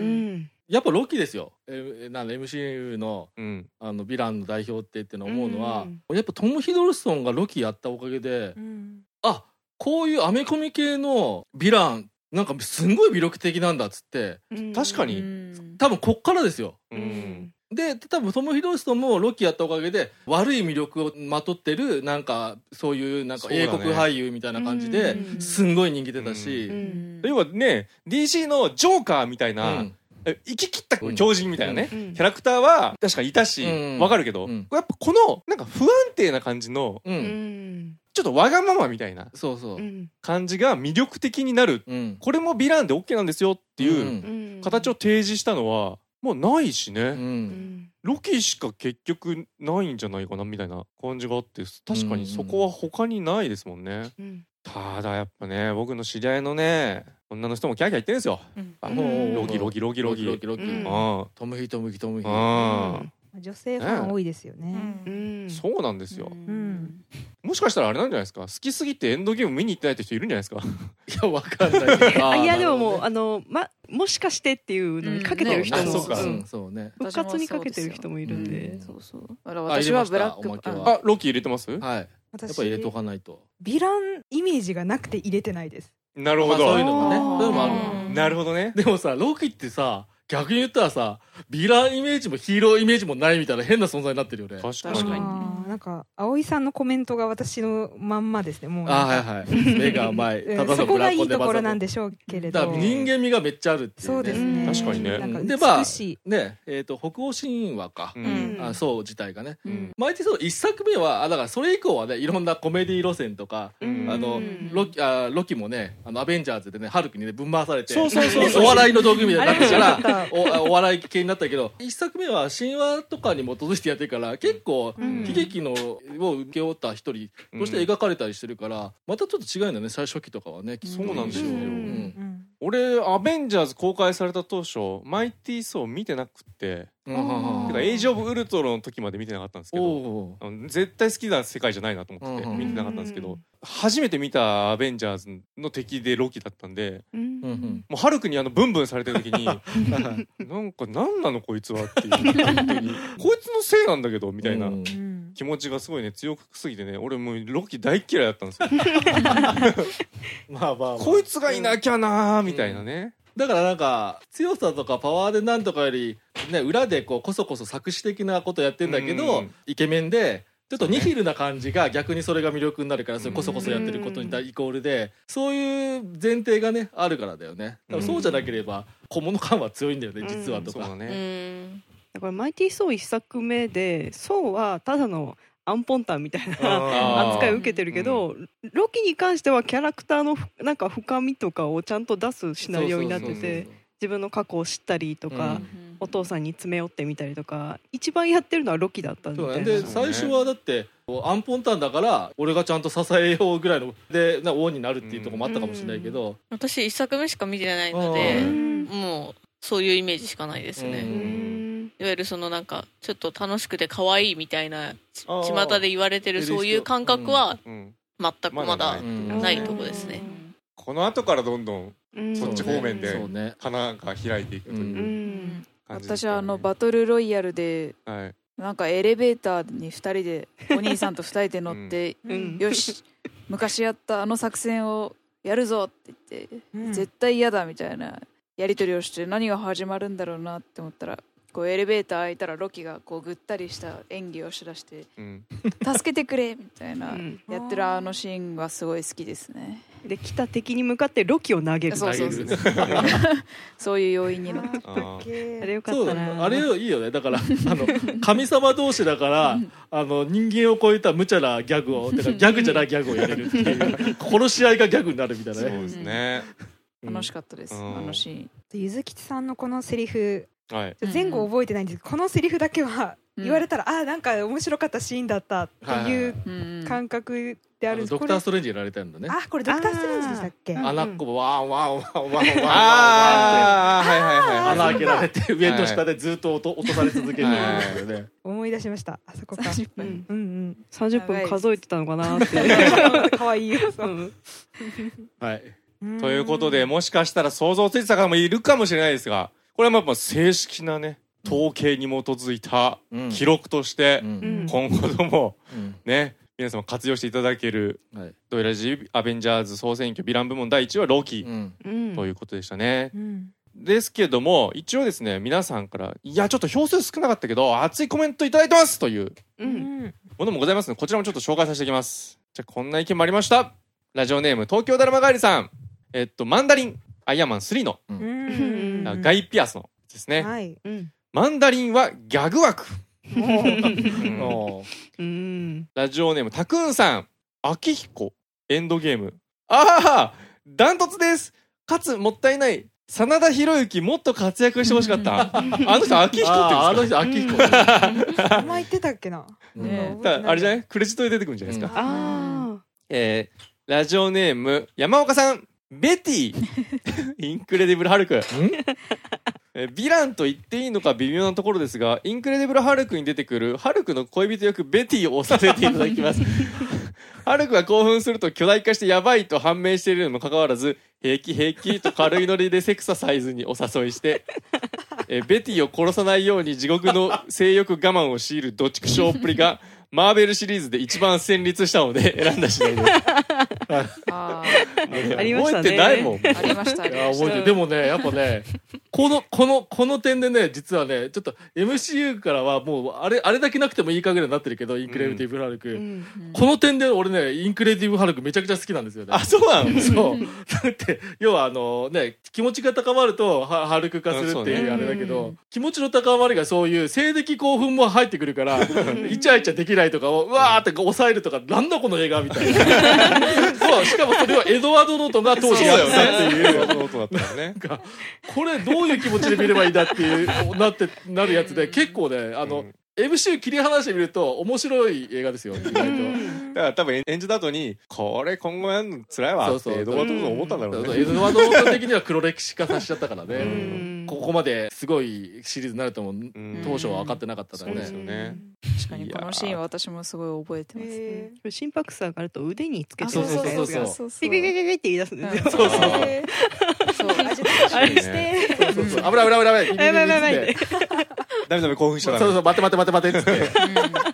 [SPEAKER 2] やっぱロキですよ。えなん エムシーユー の、うん、あのヴィランの代表ってっての思うのは、うん、やっぱトム・ヒドルストンがロキやったおかげで、うん、あこういうアメコミ系のヴィランなんかすんごい魅力的なんだっつって、
[SPEAKER 1] うん、確かに
[SPEAKER 2] 多分こっからですよ、うん、で多分トム・ヒドルストンもロキやったおかげで悪い魅力をまとってるなんかそういうなんか英国俳優みたいな感じですんごい人気出たし、
[SPEAKER 1] 要はね ディーシー のジョーカーみたいな、うん生き切った狂人みたいなね、うんうん、キャラクターは確かいたし、うん、わかるけど、うん、やっぱこのなんか不安定な感じの、うん、ちょっとわがままみたいな感じが魅力的になる、うん、これもヴィランで OK なんですよっていう形を提示したのはもうないしね、うん、ロキしか結局ないんじゃないかなみたいな感じがあって、確かにそこは他にないですもんね、うん、ただやっぱね僕の知り合いのね女の人もキャーキャー言ってるんですよ、うん、あのロキロキロキロキロキロキ、うん、
[SPEAKER 2] トムヒトムヒトムヒ、うん、
[SPEAKER 8] 女性ファン多いですよね、
[SPEAKER 1] うん、そうなんですよ、うん、もしかしたらあれなんじゃないですか、好きすぎてエンドゲーム見に行ってないって人いるんじゃないですか
[SPEAKER 2] いやわかんない
[SPEAKER 4] いやでももうあの、ま、もしかしてっていうのにかけてる人も、うんね、そうか、うん、そうね、復活にかけてる人もいるんで、うん、そうそう、
[SPEAKER 6] 私はブラック
[SPEAKER 1] あロキ入れてます？
[SPEAKER 2] はい、やっぱ入れとかないと。
[SPEAKER 8] ヴィランイメージがなくて入れてないです。
[SPEAKER 1] なるほど、
[SPEAKER 2] そういうのもね、そういうのもある。
[SPEAKER 1] なるほどね。
[SPEAKER 2] でもさロキってさ逆に言ったらさヴィランイメージもヒーローイメージもないみたいな変な存在になってるよね。
[SPEAKER 1] 確かに。
[SPEAKER 8] なんか葵さんのコメントが私のまんまですね。もう
[SPEAKER 2] あはいはい目が甘い
[SPEAKER 8] ただのブラッコでそこがいいところなんでしょうけれど、
[SPEAKER 2] だから人間味がめっちゃあるっていう、ね、
[SPEAKER 8] そうですね。
[SPEAKER 1] 確かにね。
[SPEAKER 8] なんか
[SPEAKER 2] でまあねえー、と北欧神話か、うん、あそう自体がね、うん、毎日そう一作目はあだからそれ以降はねいろんなコメディ路線とか、うん、あのロキあロキもねあのアベンジャーズでねハルクにねぶん回されて
[SPEAKER 1] そうそうそうそう
[SPEAKER 2] お笑いの道具みたいになってからお, お笑い系になったけど一作目は神話とかに基づいてやってるから結構悲劇のを受け負った一人として描かれたりしてるから、またちょっと違うんだよね最初期とかはね。
[SPEAKER 1] そうなんですよ、うんうん、俺アベンジャーズ公開された当初マイティー・ソー見てなくて、てかエイジ・オブ・ウルトロンの時まで見てなかったんですけど絶対好きな世界じゃないなと思って見てなかったんですけど、初めて見たアベンジャーズの敵でロキだったんで、うん、もうハルクにあのブンブンされてる時になんか何なのこいつはっていうこいつのせいなんだけどみたいな気持ちがすごいね強すぎてね、俺もうロキ大嫌いだったんですよまあまあ、まあ、こいつがいなきゃなーみたいなね、
[SPEAKER 2] うん、だからなんか強さとかパワーでなんとかより、ね、裏でこうこそこそ作詞的なことやってんだけど、うん、イケメンでちょっとニヒルな感じが逆にそれが魅力になるから、それこそこそやってることにイコールで、そういう前提がねあるからだよね。だからそうじゃなければ小物感は強いんだよね、実はとか。
[SPEAKER 4] だからマイティー・ソー一作目でソーはただのアンポンタンみたいな扱いを受けてるけど、ロキに関してはキャラクターのなんか深みとかをちゃんと出すシナリオになってて、自分の過去を知ったりとか、うん、お父さんに詰め寄ってみたりとか、一番やってるのはロキだったんで、
[SPEAKER 2] そうで最初はだってアンポンタンだから俺がちゃんと支えようぐらいのでな王になるっていうところもあったかもしれないけど、うん、
[SPEAKER 3] 私一作目しか見てないので、もうそういうイメージしかないですね。いわゆるそのなんかちょっと楽しくて可愛いみたいな巷で言われてるそういう感覚は全くまだないとこですね。
[SPEAKER 1] この後からどんどんそっち方面で花が開いていくという感じですね。
[SPEAKER 6] 私はあのバトルロイヤルで、はい、なんかエレベーターにふたりでお兄さんとふたりで乗って、うん、よし昔やったあの作戦をやるぞって言って、うん、絶対嫌だみたいなやり取りをして、何が始まるんだろうなって思ったら、こうエレベーター開いたらロキがこうぐったりした演技をしだして、うん、助けてくれみたいな、うん、やってるあのシーンはすごい好きですね。
[SPEAKER 4] で来た敵に向かってロキを投げる。
[SPEAKER 6] そうそうそうそういう要因になって
[SPEAKER 4] あれよかったな。
[SPEAKER 2] あれいいよね。だからあの神様同士だからあの人間を超えた無茶なギャグをてかギャグじゃないギャグをやれるっていう殺し合いがギャグになるみたいなね。
[SPEAKER 1] そうですね、
[SPEAKER 6] うん、楽しかったです、うん、あのシーン。
[SPEAKER 8] ゆずきちさんのこのセリフ、
[SPEAKER 1] はい、
[SPEAKER 8] 前後覚えてないんですけど、このセリフだけは言われたら、うん、あなんか面白かったシーンだったっていう感覚であるんです。
[SPEAKER 2] ドクターストレンジやられたんだね。
[SPEAKER 8] あこれドクターストレンジでしたっけ。
[SPEAKER 2] 穴っこワンワンワンワンワンワンワンって穴開けられて上と下でずっと落とされ続けるんだよね。
[SPEAKER 8] 思い出しました。あそこか
[SPEAKER 4] さんじゅっぷん、うんうん、さんじゅっぷん数えてたのかなって
[SPEAKER 8] 可愛いよ。
[SPEAKER 2] はい。
[SPEAKER 1] ということで、もしかしたら想像ついてた方もいるかもしれないですが、これはまあ正式なね統計に基づいた記録として今後ともね皆様活用していただけるドイラジアベンジャーズ総選挙ヴィラン部門だいいちいはロキということでしたね。ですけども一応ですね、皆さんからいやちょっと票数少なかったけど熱いコメントいただいてますというものもございますので、こちらもちょっと紹介させていきます。じゃあこんな意見もありました。ラジオネーム東京だるま帰りさん、えっとマンダリンアイアンマンスリーのガイ・ピアスのですね、はい、うん、マンダリンはギャグ枠うん、ラジオネームタクーンさん、秋彦エンドゲーム、ああダントツです。かつもったいない真田広之もっと活躍してほしかったあの人秋彦って言うんですか。あの人
[SPEAKER 8] 秋彦名前言ってたっけな、
[SPEAKER 1] ね、あれじゃないクレジットで出てくるんじゃないですか、うん、あ、えー、ラジオネーム山岡さん、ベティインクレディブルハルクえヴィランと言っていいのか微妙なところですが、インクレディブルハルクに出てくるハルクの恋人役ベティを押させていただきますハルクが興奮すると巨大化してヤバいと判明しているにもかかわらず、平気平気と軽いノリでセクササイズにお誘いしてえベティを殺さないように地獄の性欲我慢を強いるどちくしょうっぷりがマーベルシリーズで一番戦慄したので選んだ次第です
[SPEAKER 6] あ
[SPEAKER 4] ありましたね。
[SPEAKER 1] 覚えてないもん。
[SPEAKER 6] ありました。
[SPEAKER 2] いや覚えてる。でもねやっぱねこのこのこの点でね実はねちょっと エムシーユー からはもうあれあれだけなくてもいいかぐらいになってるけど、インクレディブルハルク、うん、この点で俺ねインクレディブルハルクめちゃくちゃ好きなんですよね。
[SPEAKER 1] あ、そうなの。
[SPEAKER 2] そうだって要はあのね気持ちが高まるとはハルク化するっていうあれだけど、ね、気持ちの高まりがそういう性的興奮も入ってくるからイチャイチャできないとかをうわーって抑えるとか、なんだこの映画みたいなそうしかもそれはエドワード・ノートンが当時やったっていう、なんかこれどういう気持ちで見ればいいんだっていうなってなるやつで、結構ねあの、うん、エムシーユー 切り離してみると面白い映画ですよ意外とだ
[SPEAKER 1] から多分演じた後にこれ今後やるの辛いわってエドワード・ノートン思ったんだろうね。
[SPEAKER 2] エドワード・ノートン的には黒歴史化させちゃったからねここまですごいシリーズになるとも当初は分かってなかったからね。
[SPEAKER 1] そうですよね。
[SPEAKER 6] 確かにこのシーンは私もすごい覚えてますね。
[SPEAKER 4] 心拍数上がると腕につけて
[SPEAKER 2] そうそうそうそう
[SPEAKER 4] ピピピピピって言い出すんですよ。
[SPEAKER 2] そうそうそう
[SPEAKER 8] あれして
[SPEAKER 2] そうそうそう危ない危ない危ない危ない
[SPEAKER 4] 危ない危ない
[SPEAKER 1] ダメダメ興奮しちゃダメ。
[SPEAKER 2] そうそう待て待て待て待てっつって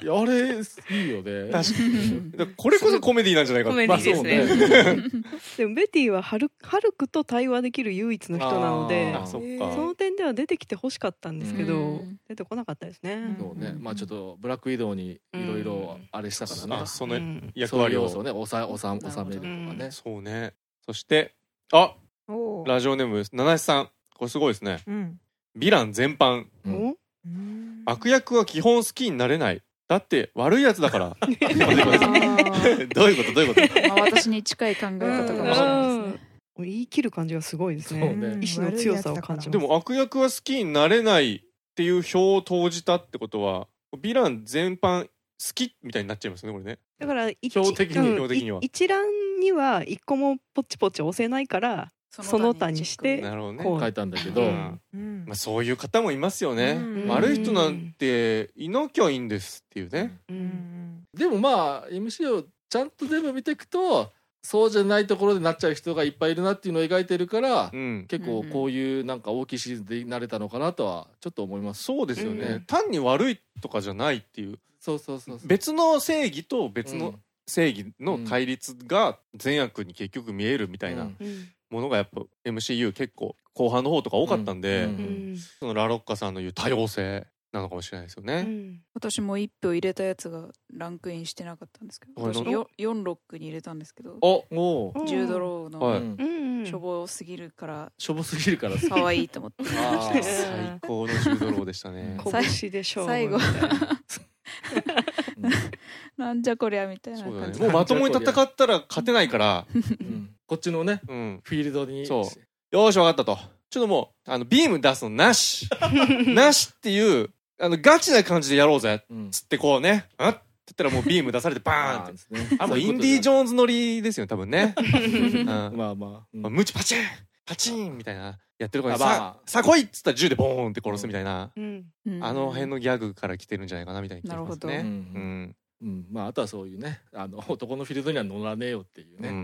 [SPEAKER 2] あれいいよね。
[SPEAKER 1] 確かにこれこそコメディなんじゃないか。
[SPEAKER 3] コメディですね。
[SPEAKER 4] でもベティはハルハルクと対話できる唯一の人なので、その点では出てきてほしかったんですけど、出てこなかったですね。
[SPEAKER 2] そうね。まあちょっとブラックウィドウにいろいろあれしたからね。
[SPEAKER 1] その役割を
[SPEAKER 2] ね、おさおさ収めるとかね。
[SPEAKER 1] そうね。そしてあ、ラジオネーム七七さん、これすごいですね。ヴィラン全般。悪役は基本好きになれない。だって悪いやつだから。どういうことどういうこと。
[SPEAKER 6] まあ私に近い考え方かもしれないですね。
[SPEAKER 4] 言い切る感じがすごいですね。意志の強さを感じます。
[SPEAKER 1] でも悪役は好きになれないっていう票を投じたってことは、ヴィラン全般好きみたいになっちゃいますね、これね。
[SPEAKER 4] だから
[SPEAKER 1] 票的に票的には
[SPEAKER 4] 一覧には一個もポチポチ押せないから。その他にして
[SPEAKER 2] こう書いたんだけど、
[SPEAKER 1] まあそういう方もいますよね。悪い人なんていなきゃいいんですっていうね。
[SPEAKER 2] でもまあ エムシー をちゃんと全部見ていくとそうじゃないところでなっちゃう人がいっぱいいるなっていうのを描いてるから、結構こういうなんか大きいシリーズでなれたのかなとはちょっと思います。
[SPEAKER 1] そうですよね。単に悪いとかじゃないっていう、
[SPEAKER 2] そうそうそう、
[SPEAKER 1] 別の正義と別の正義の対立が善悪に結局見えるみたいなものがやっぱ エムシーユー 結構後半の方とか多かったんで、そのラロッカさんの言う多様性なのかもしれないですよね。
[SPEAKER 6] 私も一票入れたやつがランクインしてなかったんですけど、私よんロックに入れたんですけど、ジュードローのしょぼすぎるから
[SPEAKER 2] しょぼすぎるから
[SPEAKER 6] 可愛いと思って
[SPEAKER 1] 最高のジュードローでしたね。
[SPEAKER 4] 拳でしょう
[SPEAKER 6] 最後なんじゃこりゃみたいな感じ。
[SPEAKER 1] もうまともに戦ったら勝てないから
[SPEAKER 2] こっちのねフィールドに、
[SPEAKER 1] そうよーし分かったと、ちょっともうあのビーム出すのなしなしっていうあのガチな感じでやろうぜつってこうね、あって言ったらもうビーム出されてバーンってあもうインディ・ジョーンズ乗りですよね多分ね。
[SPEAKER 2] まあまあ
[SPEAKER 1] ムチパチンパチンみたいなやってるからささ来いっつったら銃でボーンって殺すみたいな、あの辺のギャグから来てるんじゃないかなみたいな気がしますね。
[SPEAKER 2] うん、まああとはそういうね、あの男のフィールドには乗らねえよっていうね、うん、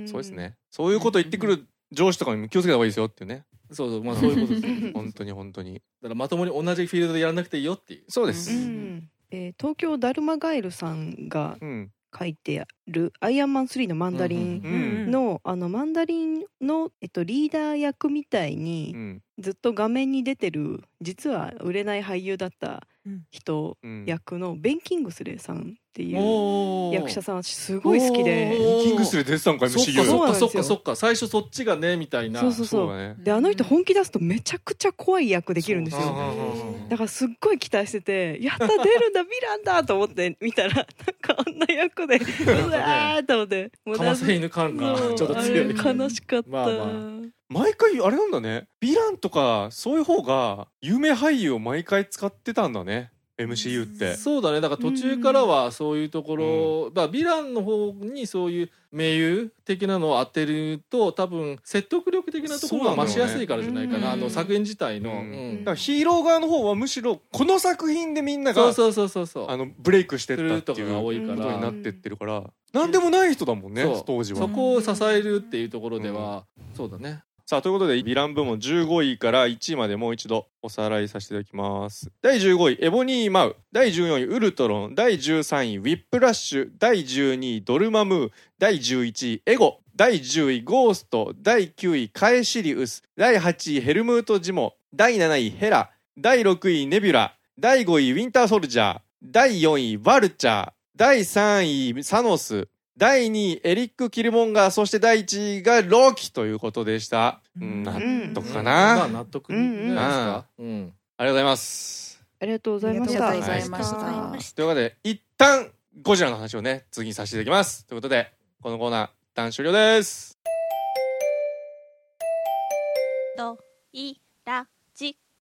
[SPEAKER 1] そうですね。そういうこと言ってくる上司とかにも気をつけた方がいいですよっていうね。
[SPEAKER 2] そうそう、まあそういうことです
[SPEAKER 1] 本当に本当に。
[SPEAKER 2] だからまともに同じフィールドでやらなくていいよっていう。
[SPEAKER 1] そうです、
[SPEAKER 4] うんえー、東京ダルマガエルさんが書いてあるアイアンマンスリーのマンダリンの、うんうん、あのマンダリンの、えっと、リーダー役みたいに、うん、ずっと画面に出てる実は売れない俳優だった人役のベン・キングスレーさんっていう役者さんすごい好きで、
[SPEAKER 1] ベン・キングスレー出てたんか エムシーユー。
[SPEAKER 2] そっかそっかそっか、最初そっちがねみたいな。
[SPEAKER 4] そうそうそう、ね、であの人本気出すとめちゃくちゃ怖い役できるんですよ。だからすっごい期待してて、やった出るんだヴィランだと思って見たらなんかあんな役でうわーと思って、
[SPEAKER 2] かませ犬感がちょっと強い。
[SPEAKER 4] 悲しかった。まあまあ
[SPEAKER 1] 毎回あれなんだね、ヴィランとかそういう方が有名俳優を毎回使ってたんだね エムシーユー って。
[SPEAKER 2] そうだね。だから途中からはそういうところ、うん、だからヴィランの方にそういう名優的なのを当てると多分説得力的なところが増しやすいからじゃないかな、あの作品自体の、うんうん、
[SPEAKER 1] だからヒーロー側の方はむしろこの作品でみんなが
[SPEAKER 2] そうそうそうそう、
[SPEAKER 1] あのブレイクしてったっていうことになってってるから、なんでもない人だもんね、当時は。
[SPEAKER 2] そこを支えるっていうところでは、うん、そうだね。
[SPEAKER 1] さあということでヴィラン部門じゅうごいからいちいまでもう一度おさらいさせていただきます。だいじゅうごいエボニー・マウ、だいじゅうよんいウルトロン、だいじゅうさんいウィップラッシュ、だいじゅうにいドルマムー、だいじゅういちいエゴ、だいじゅういゴースト、だいきゅういカエシリウス、だいはちいヘルムート・ジモ、だいなないヘラ、だいろくいネビュラ、だいごいウィンター・ソルジャー、だいよんいバルチャー、だいさんいサノス、だいにいエリック・キルモンガー、そしてだいいちいがロキということでした。うん、納得かな、
[SPEAKER 2] まあ納得じゃないですか。
[SPEAKER 1] うん、ありがとうございます。
[SPEAKER 4] ありがとうございました。
[SPEAKER 6] ありがとうございました。
[SPEAKER 1] はい、ということで一旦ゴジラの話をね次にさせていただきます。ということでこのコーナー一旦終了です。
[SPEAKER 3] ドイラ